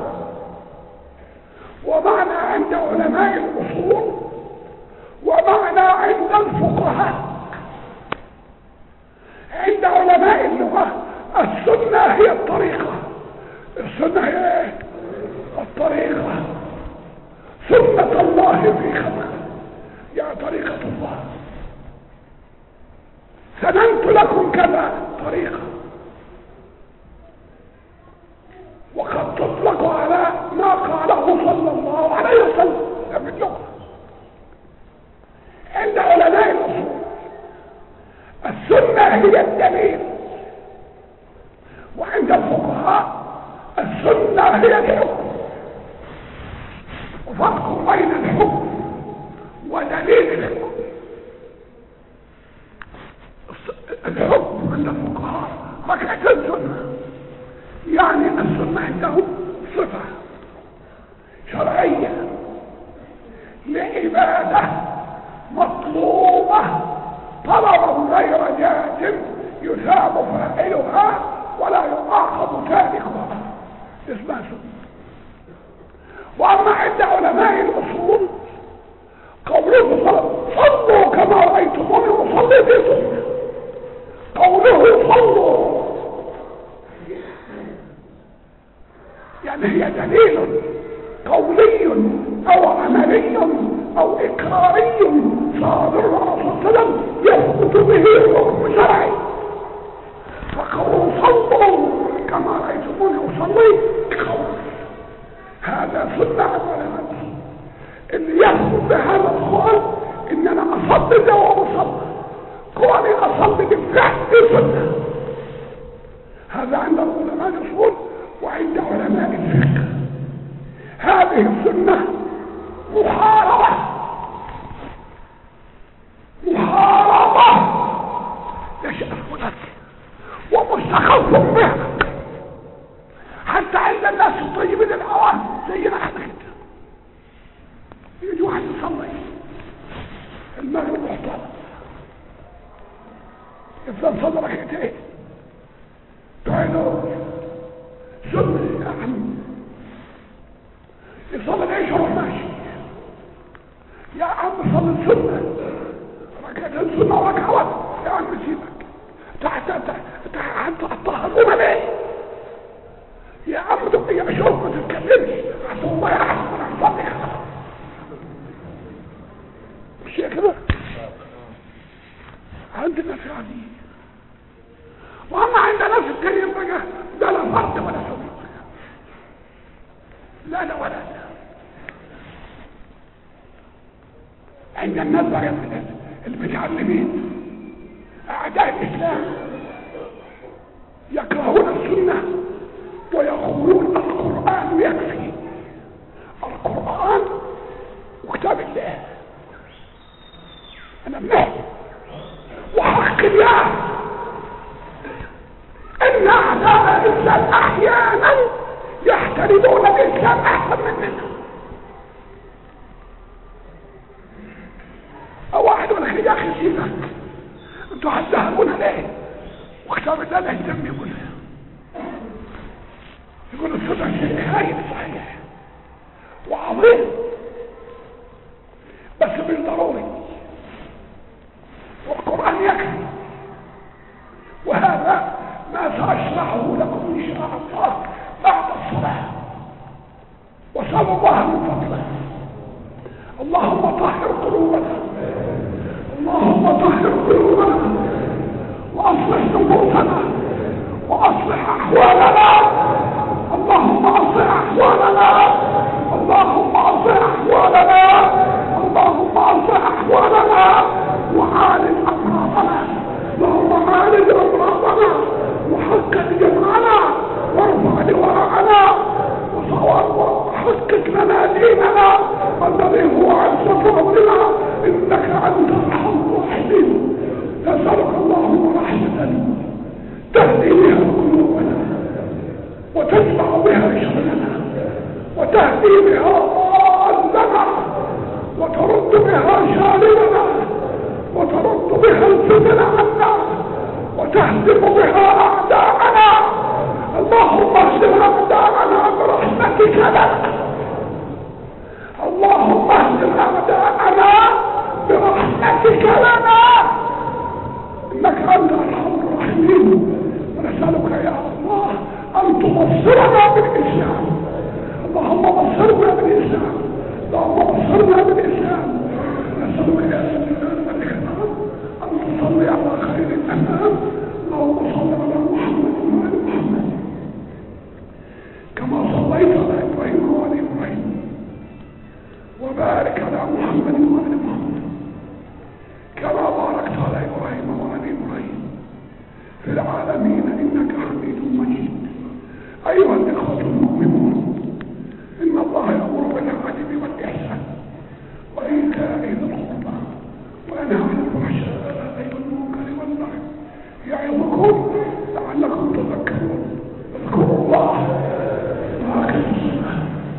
ومعنى عند علماء الأصول، ومعنى عند الفقهاء. عند علماء اللغة السنة هي الطريقة. السنة هي الطريقة، سنة الله في خلقه، يا طريقة الله. سننت لكم كذا طريقة، وقد تطلق على ما قاله صلى الله عليه وسلم باللغة. عند علماء الأصول السنة هي الدليل، وعند الفقهاء السنة هي الحكم. وفرق بين الحكم ودليل الحكم. الحكم عند الفقهاء ركعة السنة، يعني السنة عندهم صفة شرعية لعبادة مطلوبة طلبا غير جازم يثاب فاعلها ولا يعاقب تاركها، اسمها سنة. واما عند علماء الاصول قوله صلوا كما رايتموني اصلي في سنة. قوله صلوا يعني هي دليل قولي او عملي او اقراري صادر عن صلى الله عليه وسلم يثبت به حكم شرعي. فقولوا صلوا كما رايتموني اصلي قول هذا سنة على اللي يثبت بهذا القول ان انا اصلي جواب صلى كوني اصلي بالفعل سنة. هذا عند علماء الاصول. وعند علماء الفقه هذه السنة محاربة محاربة يشأف لك ومستخف بها، حتى عند الناس الطيبين العوام زينا احنا كده. يجي واحد يصلي المغرب محترم يفضل صلى ركعتين تعالوا سنة يا عم، يصلي العيش وروح ماشي. يا عم صلي السنة ركعتين سنة وركعة واحدة يا عم سيبك تحت تحت الطهر ليه؟ يا عم دقي يا شوف ما تتكلمش عشان الله يرحمك انا هصلي خلاص. مش كده؟ عندنا في عدي. واما عند ناس التانيين بقى ده لا فرد ولا سنة، لا لا ولا لا. عند الناس بقى المتعلمين اعداء الاسلام يكرهون السنة ويقولون القرآن يكفي. القرآن وكتاب الله انا منه وحق الله ان اعداء الاسلام احيانا يحترمون الاسلام احسن مننا. او واحد يقول لك يا اخي سيبك انتوا هتزهقونا ليه؟ وكتاب الله لا يهتم يقول يقول السنة شيء هايل صحيح وعظيم بس مش ضروري، والقرآن يكفي. وهذا ما سأشرحه لكم إن شاء الله بعد الصلاة. وسأل الله من فضله اللهم طهر قلوبنا، اللهم طهر قلوبنا وأصلح نفوسنا وأصلح أحوالنا. اللهم أصلح أحوالنا، اللهم أصلح أحوالنا، اللهم أصلح أحوالنا وعالج أمراضنا. اللهم عالج أمراضنا وحقق جمعنا وارفع لواءنا وحقق لنا ديننا الذي هو عزة ربنا إنك أنت أرحم الراحمين. نسألك اللهم رحمة تهدي بها قلوبنا وتجمع بها شملنا وتهدي بها ضالنا وترد بها شاربنا بها الفتن عنا وتهدم بها اعداءنا. اللهم اهزم اعداءنا برحمتك لنا. اللهم اهزم اعداءنا برحمتك لنا انك انت ارحم الراحمين. ونسالك يا الله ان تبصرنا بالاسلام. اللهم بصرنا بالاسلام. اللهم بصرنا بالاسلام. نسالك يا سيدنا انك ان تصلي على خير الانام. اللهم صل على محمد وعلى محمد كما صليت على ابراهيم وعلى ابراهيم، وبارك على محمد وعلى محمد كما باركت على ابراهيم وعلى ابراهيم في العالمين انك حميد مجيد. ايها الاخوه المؤمنون، ان الله يامر بالعدل والاحسان وايتاء ذي القربى وينهى عن الفحشاء والمنكر والبغي يعظكم لعلكم تذكرون. اذكروا الله واقيموا الصلاه.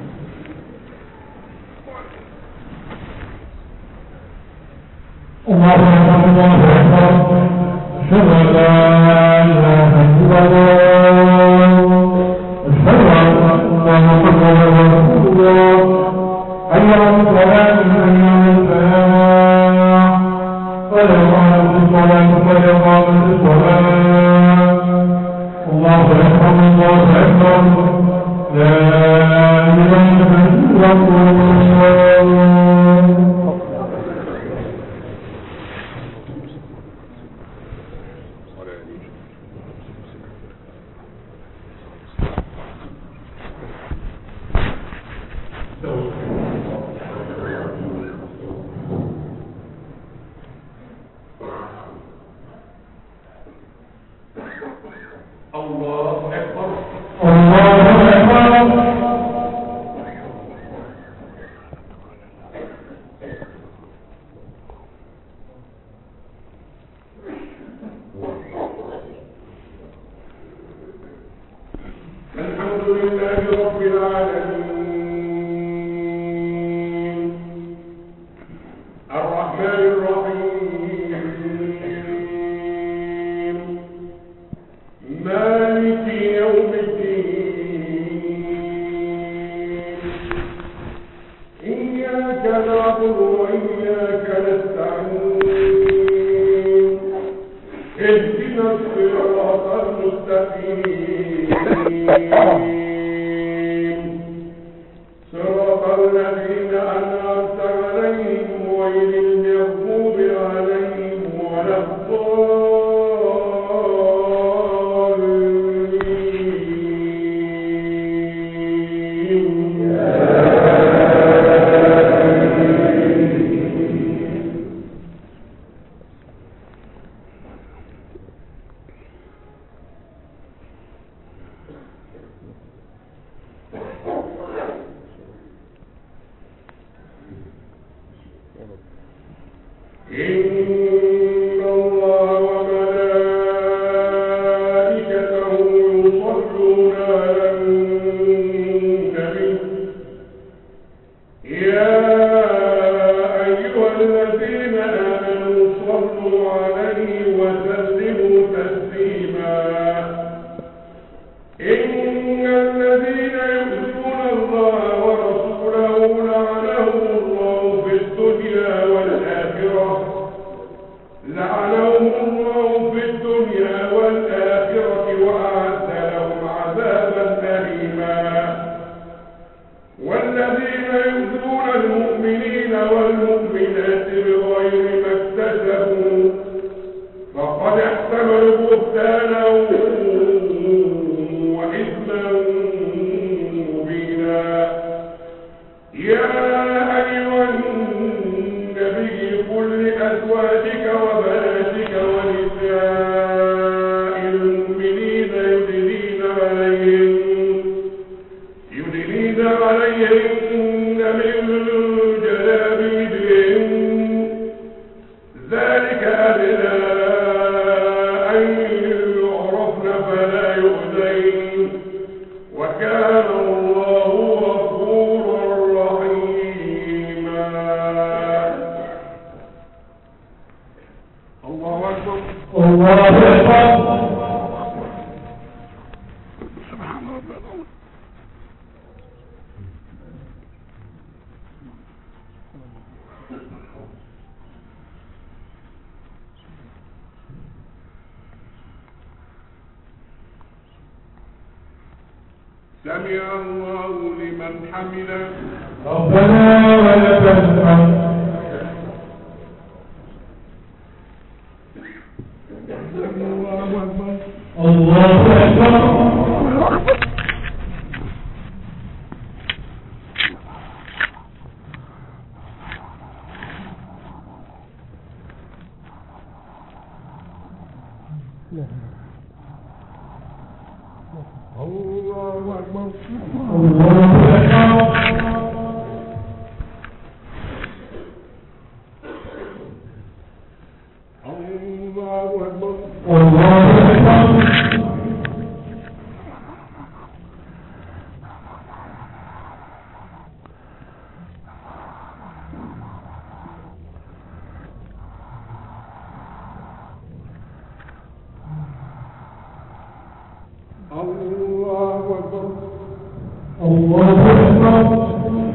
الله أكبر الله أكبر أشهد أن لا إله إلا الله أشهد أن محمدا رسول الله حي على الصلاة حي على الفلاح قد قامت الصلاة قد قامت الصلاة. الله أكبر الله أكبر لا إله إلا الله. سمع الله لمن حمده. ربنا ولك الحمد. الله أكبر. الله أكبر. الله أكبر. الله أكبر. الله أكبر. الله أكبر. الله أكبر.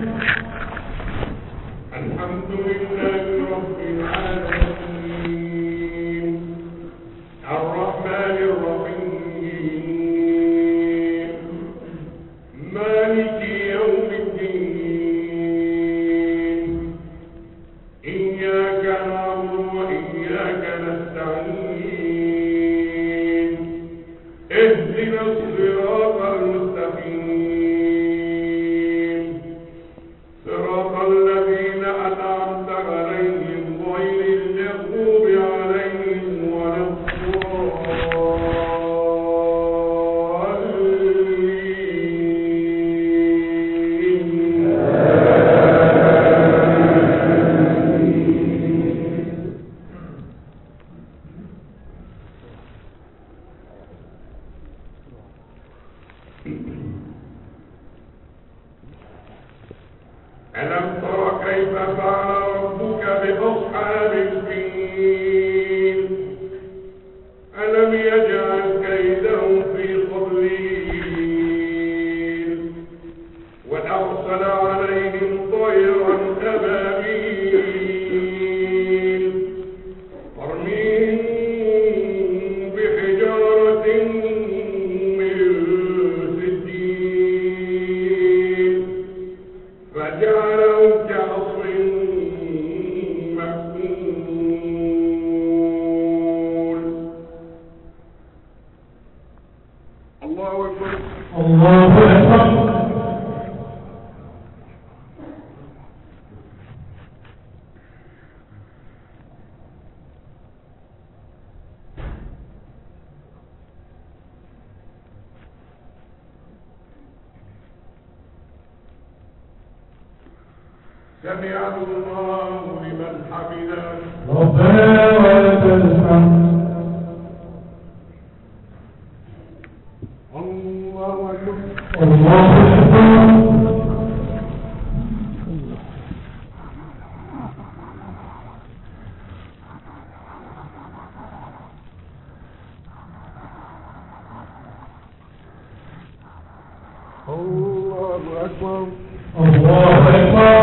الحمد لله رب العالمين الرحمن الرحيم مالك يوم الدين إياك نعبد وإياك نستعين اهدنا الصراط المستقيم صراط الذين أنعمت عليهم غير المغضوب عليهم ولا ألم تر كيف فعل ربك بأصحاب الفيل ألم يجعل كيدهم في تضليل وأرسل عليهم طيرا أبابيل ترميهم بحجارة من سجيل فجعلهم كعصف مأكول. الله أكبر. الله أكبر. سمع الله لمن حمده. ربنا ولك الحمد. الله أكبر. الله أكبر. الله أكبر. الله أكبر.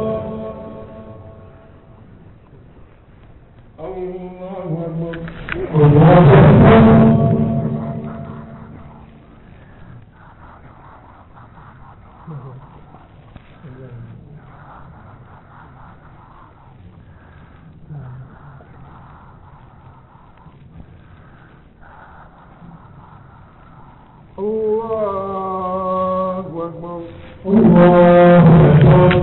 الله أكبر. الله أكبر. الله أكبر. الله أكبر.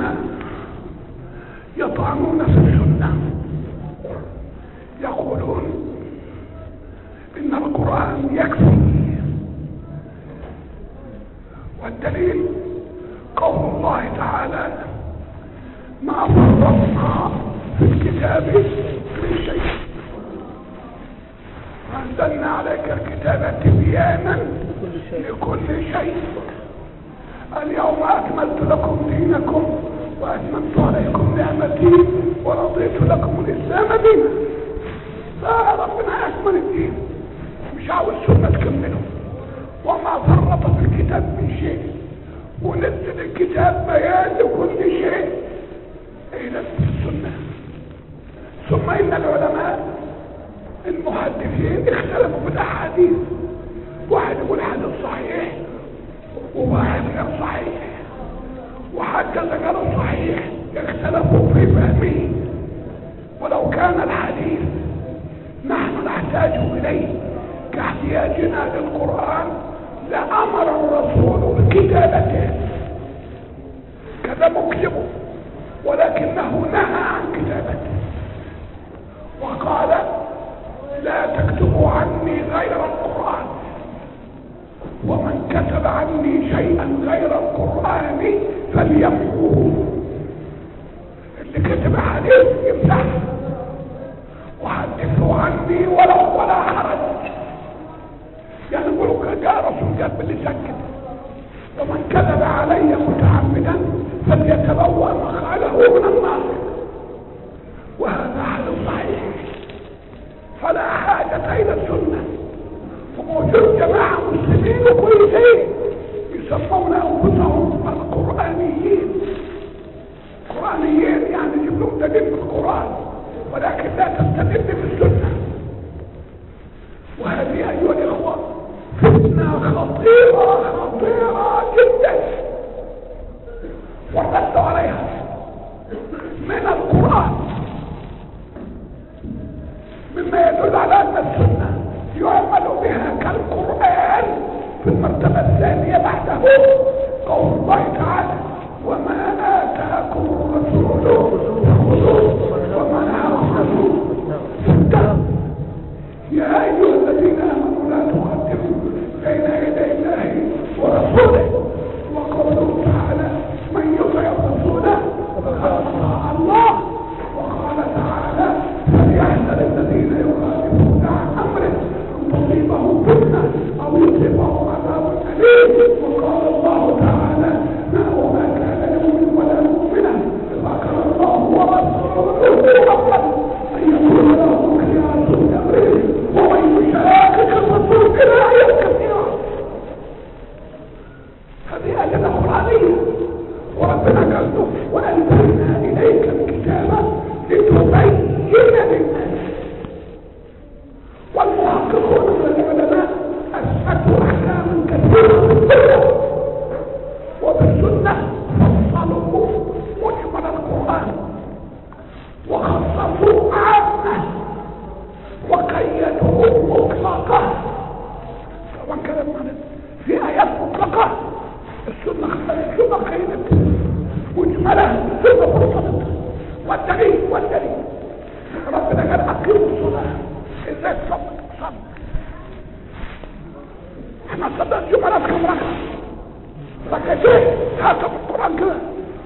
الذين يطعنون في السنة يقولون إن القرآن يكفي، والدليل قول الله تعالى ما فرطنا في الكتاب من شيء وأنزلنا عليك الكتاب تبيانا لكل شيء اليوم أكملت لكم دينكم وأتممت عليكم نعمتي ورضيت لكم الإسلام دينا. فربنا أكمل الدين، مش عاوز سنة تكمله. وما فرط في الكتاب من شيء، ونزل الكتاب بيان لكل شيء إلى السنة. ثم إن العلماء المحدثين اختلفوا في الأحاديث، واحد يقول حديث صحيح وواحد غير صحيح، وهكذا غير صحيح اختلفوا في فهمه. ولو كان الحديث نحن نحتاج إليه كاحتياجنا للقرآن لأمر الرسول بكتابته، كذا مكتبه، ولكنه نهى عن كتابته وقال لا تكتبوا عني غير القرآن، ومن كتب عني شيئا غير القرآن فليمحوه. اللي كتب حديث يمسحه، وحدثوا عني ولو ولا حرج. يعني يقولوا جاء رسول قال باللسان كده، ومن كذب علي متعمدا فليتبوأ مقعده من النار. وهذا حديث صحيح، فلا حاجة إلى السنة. وموجود جماعة مسلمين كويسين يسمون أنفسهم القرآنيين. قرآنيين يعني يجيب لهم دليل في القرآن، ولكن لا تستدل في السنة. وهذه أيها الإخوة فتنة خطيرة خطيرة جدا، والرد عليها من القرآن مما يدل على أن السنة يعمل بها كالقرآن. في المرتبة الثانية بعده قول الله تعالى وما آتاكم الرسول فخذوه وما نهاكم عنه فانتهوا. يا أيها الذين آمنوا لا تقدموا بين يدي الله ورسوله. وقوله تعالى من يطع الرسول فقد أطاع الله. وقال تعالى فليحذر الذين يخالفون عن أمره أن تصيبهم فتنة أو يصيبهم عذاب أليم. وقال الله تعالى وما كان لمؤمن ولا مؤمنة إذا كان الله ورسوله أمرا أن يكون لهم خيارة من أمرهم ومن يشاكك الرسول بلا آيات كثيرة. هذه آية قرآنية، وربنا قال له وأنزلنا إليك الكتاب لتبين للناس. والمحققون من العلماء أثبتوا أحكاما كثيرة بالسنة، وبالسنة فصلوا مجمل القرآن وخصصوا عامة وقيدوا مطلقة. طبعا كلام في آيات مطلقة السنة السنة قيدت مجملة، السنة فصلت. والدليل والدليل ربنا قال أقيموا الصلاة. ازاي تصدق صدق؟ احنا صدق جملات كم ركعة؟ ركعتين هاتوا في القرآن كده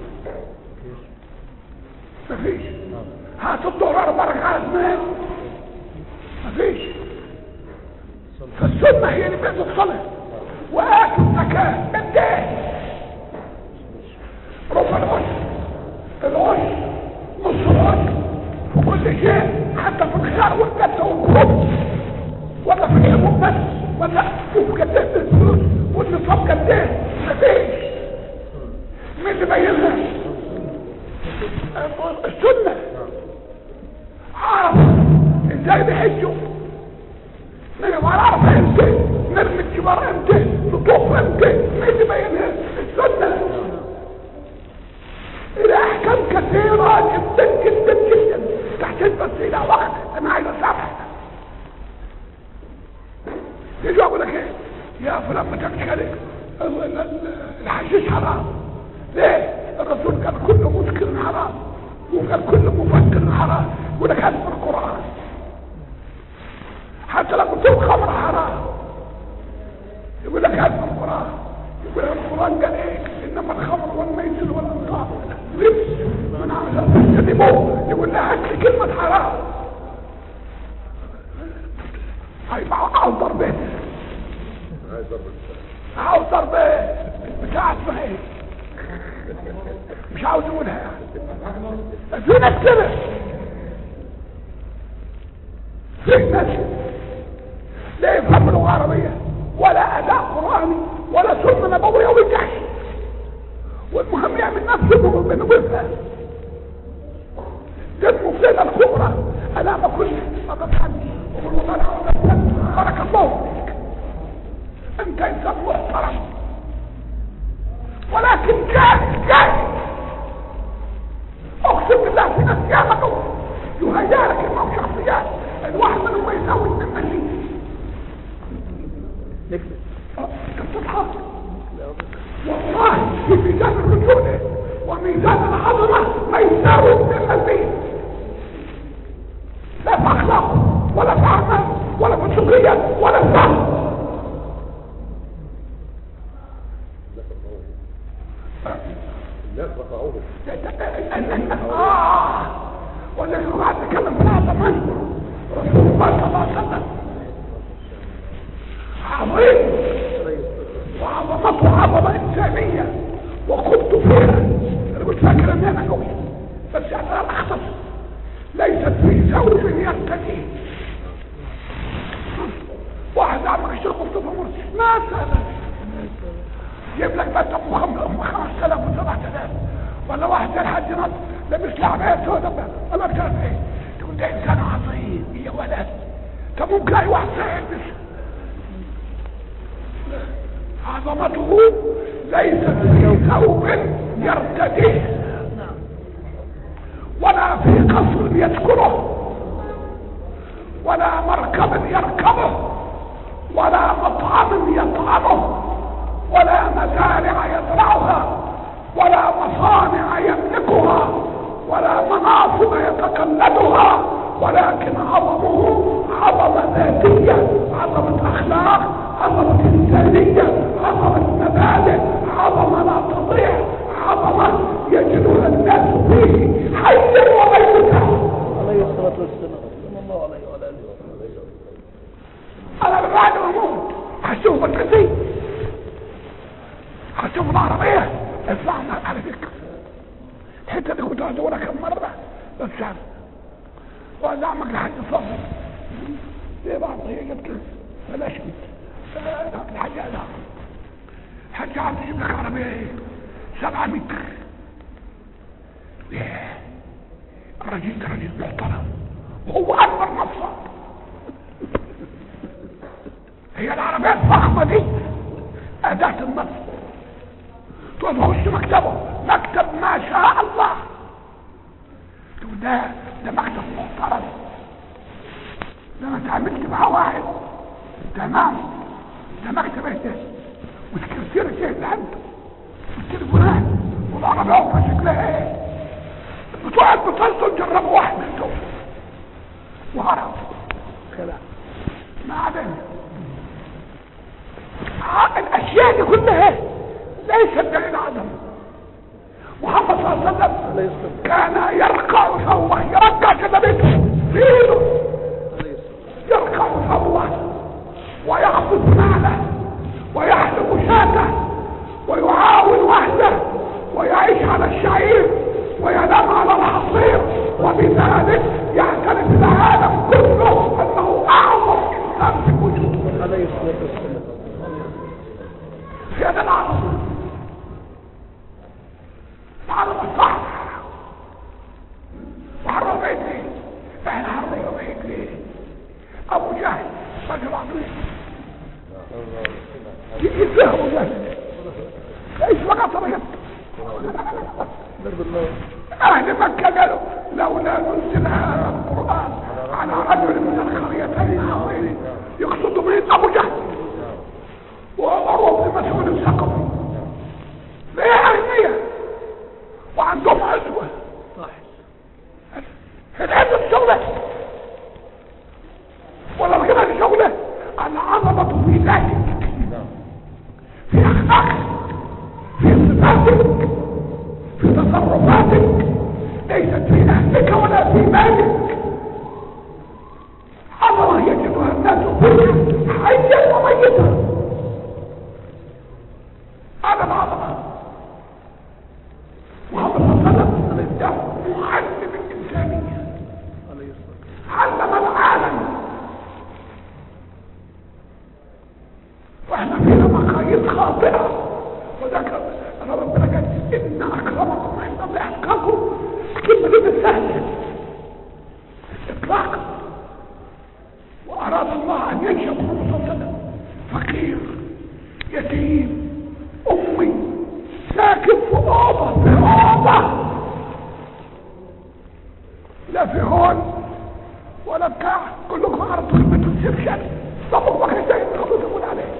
مفيش. هاتوا الظهر أربع ركعات ما مفيش. فالسنة هي اللي بيت الصلاة. وآتوا الزكاة بالدين ربع العشر العشر نص العشر في كل شيء، حتى في الخيار والكتة والكروب، ولا في الحبوب بس، ولا شوف قد ايه الفلوس والنصاب قد ايه مفيش. مين اللي بينها؟ السنة. عرف ازاي بيحجوا، نجم على عرف امتى، نرمي الجبار امتى، نطوف امتى، مين اللي بينها؟ السنة. الاحكام كثيرة جدا جدا جدا تحتاج بس الى وقت. انا عايز اسامحك. يجي اقول لك ايه يا فلان ما تكشرك الحشيش حرام. ليه؟ الرسول قال كل يبقى كل مفكر حرام يقول لك هات من القرآن، حتى لو قلت له خمر حرام يقول لك هات من القرآن، يقول لك القرآن قال ايه؟ انما الخمر والميسر والانصاب لبس من عمل يكذبوه، يقول لها هات لي كلمة حرام. هيبقى عاوز ضربين، عاوز ضربين بتاع اسمها ايه؟ مش عاوز اقولها يعني. في ناس كده، في ناس لا يفهم لغة عربية ولا اداء قرآني ولا سنة نبوية ويجحش، والمهم يعمل نفسه بانه بيفهم. دي المفسدة الكبرى امام كل فقط عني بارك الله فيك، انت انسان محترم ولكن جاهل جاهل. اقسم بالله في ناس يعملوا يهيالك انهم شخصيات الواحد منهم ما يساوي التمثيل. انت بتضحك والله في ميزان الرجولة وميزان العظمة ما يساوي التمثيل، لا في اخلاقه ولا في اعمال ولا في سلوكيات ولا في فهم. الناس رفعوه اه ولكن بعد تكلم في هذا من رسول الله صلى الله عليه وسلم عظيم وعظمته عظمة إنسانية وقمت فيها. أنا قلت فاكر أن أنا قوي بس أنا أختص ليست في ثوب يرتديه. واحد عمك الشيخ مصطفى مرسي مثلا يجيب لك بس ابو خمس الاف وسبعة الاف، ولا واحد زي الحاج نصر لابس لعبه سوداء ولا بتعرف ايه، تقول ده انسان عظيم يا ولد. طب ممكن اي واحد يلبس. عظمته ليست في ثوب يرتديه ولا في قصر يسكنه ولا مركب يركبه ولا مطعم يطعمه ولا مزارع يزرعها ولا مصانع يملكها ولا مناصب يتقلدها، ولكن عظمه عظمة ذاتية، عظمة اخلاق، عظمة انسانية، عظمة مبادئ، عظمة لا تضيع، عظمة يجدها الناس فيه حيا وميتا. عليه الصلاة والسلام صلى الله عليه وعلى اله وسلم. انا بعد ما اموت هشوف الكثير، هشوف العربية اسمعنا على فكرة الحتة دي كنت هدورها كم مرة بس شعب وأزعمك لحد الصبر ليه بعض هي جبت بلاش الحاجة ده الحاجة عم يجيب لك عربية ايه سبعة متر. ياه الراجل ده راجل محترم وهو أكبر نصاب. هي العربية الفخمة دي أداة النصب. تقعد تخش مكتبه مكتب ما شاء الله تقول ده ده مكتب محترم، ده انا اتعاملت مع واحد تمام، ده مكتب ايه ده والسكرتيرة ايه اللي عنده والتليفونات والعربية واقفة شكلها ايه. بتقعد بتصل تجربوا واحد من دول وهرب كلام ما عدنا. الاشياء دي كلها ليس دليل عدم. محمد صلى الله عليه وسلم كان يرقع ثوبه، يرقع كذبته في ايده، يرقع ثوبه ويخفض نعله ويحلب شاته ويعاون اهله ويعيش على الشعير وينام على الحصير، وبذلك يعترف العالم كله انه اعظم انسان في الوجود عليه الصلاة والسلام. في هذا العظم عظمة صح. وحرم بيت ليه؟ احنا حرم بيت ليه؟ ابو جهل رجل عظيم يجي فهم جهل ايش بقى طريقته. اهل مكة قالوا لولا نزل هذا القرآن على رجل من القريتين عظيم، يقصد به ابو جهل وعروة بن مسعود الثقفي. ليه اهمية وعندهم عزوة تصرفاتك ليست في اهلك ولا في مالك. حضر يجدها الناس فيها حيا وميتا. هذا العظمه. محمد صلى الله عليه وسلم ده معلم الانسانيه، علم العالم. واحنا فينا مقاييس خاطئه، وذكر انا ربنا قال ان اكرمكم عند الله اتقاكم. الكلمه دي مش سهله اطلاقا. واراد الله ان ينشا محمد صلى الله عليه وسلم فقير يتيم امي ساكن في اوضه في اوضه لا في هون ولا بتاع. كلكم عرفتوا كلمه السبشن. طبعا ما كان زي الخطوط يقول عليه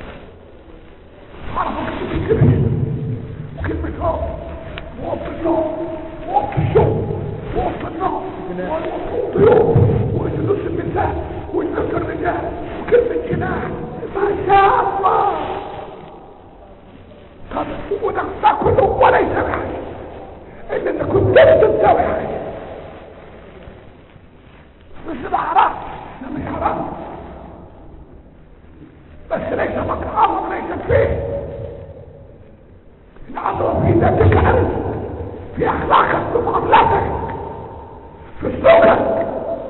عرفوا كلمه السبشن وكلمه هون ووقت النوم ووقت الشوم ووقت النوم ووقت الضيوف وجلوس النساء وجلوس الرجال وكلمه جناح. ما شاء الله. طب وده كله ولا يساوي حاجه الا انك كنت تساوي حاجه. بس ده حرام. ده مش حرام بس ليس مقام ليس فيه. العظمه في ذاتك انت، في اخلاقك، في معاملاتك، في سلوكك.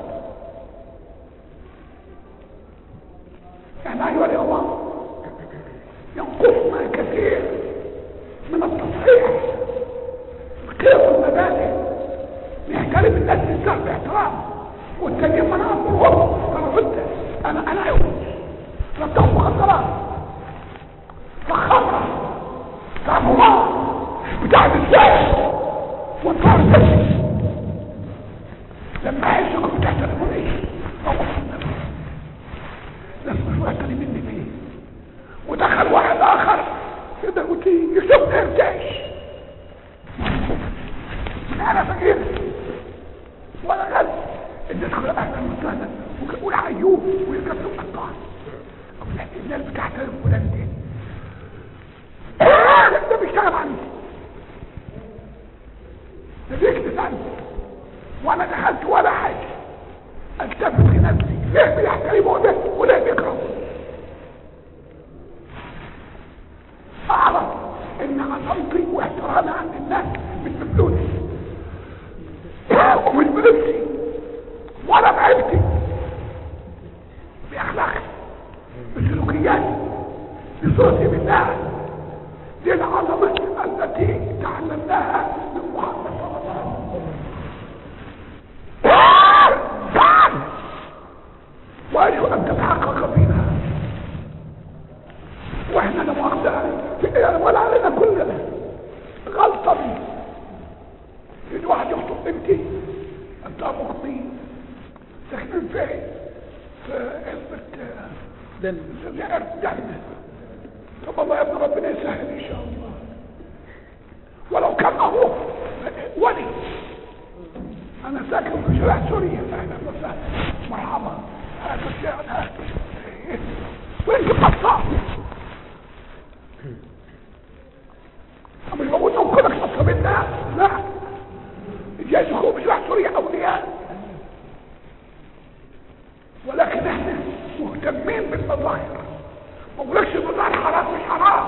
يعني ايها الاخوه ينقصنا كثير من التصحيح قيم المبادئ. نحترم الناس تستاهل باحترام والتانيين ما نعرفهم. انا قلت انا انا ايوه ربطهم مخدرات فخمره تعبوها بتاع الساعه والطار التاني. لما احسكم بتحترمون ايش لازم مش محترمين مني فيه. ودخل واحد اخر كده وتي يشوف ارتاش انا فقير ولا غلب. الناس كلها اهلا وسهلا ويحيوه ويكتبوا القطاع. الناس بتحترم فلان دي ده بيشتغل عندي ده بيكتب عندي وانا دخلت ولا حاجه. التفت في نفسي ليه بيحترموا ده وليه بيكرهوا. اعرف ان عظمتي واحترامي عند الناس مش بفلوسي ومش بلبسي ولا بعيبتي، باخلاقي بسلوكياتي بصورتي بالله. دي العظمه التي تعلمناها من محمد صلى الله عليه وسلم وارجو ان تتحقق فينا. واحنا لا مؤاخذه ولا علينا كلنا غلطه دي. يجي واحد يخطب بنتي انت ابوك مين؟ ساكنين فين؟ في علبه زائر جنه. طب الله يا ابن ربنا يسهل ان شاء الله. ولو كان ابوك ولي انا ساكن في شارع سوريا اهلا وسهلا مرحبا هذا الشارع هذا وانت قصاب. مش بقول لهم كلك نصابين ده لا. جايز يخرجوا في شارع سوريا اولياء ولكن احنا مهتمين بالمظاهر. ما بقولكش المظاهر حرام مش حرام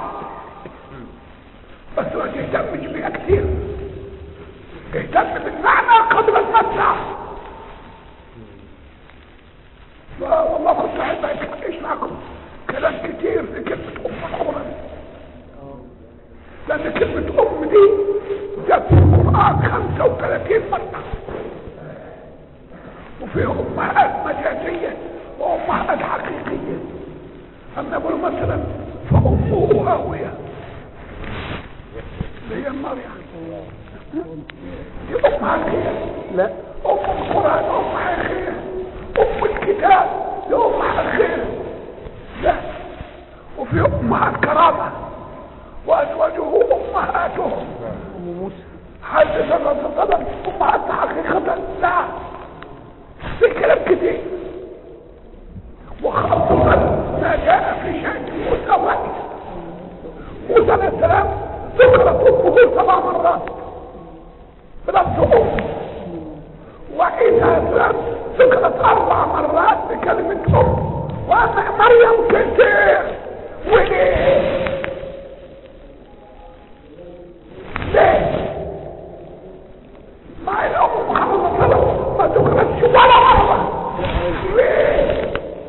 بس ما تهتمش بيها كتير. اهتم بالمعنى قدر المتع. والله كنت احب اتحقش معكم كلام كتير في كلمة ام العمر لان كلمة ام دي جت في القرآن خمسة وثلاثين مرة وفي امهات مجازية وامهات حقيقية. اما نقول مثلا فامه هاوية اللي هي النار يعني دي ام حقيقية. لا ام القرآن ام حقيقية. ام الكتاب دي ام حقيقية. لا وفي امهات كرامة وازواجه امهاتهم. ام موسى حدث الرسول امهات حقيقة. لا في كلام كتير وخاصة ما جاء في شأن موسى وعيسى. موسى عليه السلام ذكرت امه سبع مرات خير وليه؟ ليه؟ مع الأم محمد صلى الله عليه وسلم ما تخرجش ولا مرة ليه؟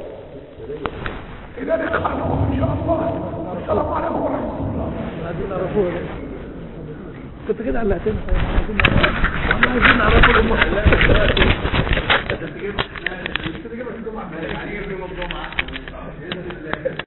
إلى لقاء إن شاء الله. السلام عليكم ورحمة الله. عايزين نعرفوه كنت كده علقتنا عايزين نعرفوا الأمور. لا لا لا تجيب لا تجيب الجمعة يعني في موضوع معاه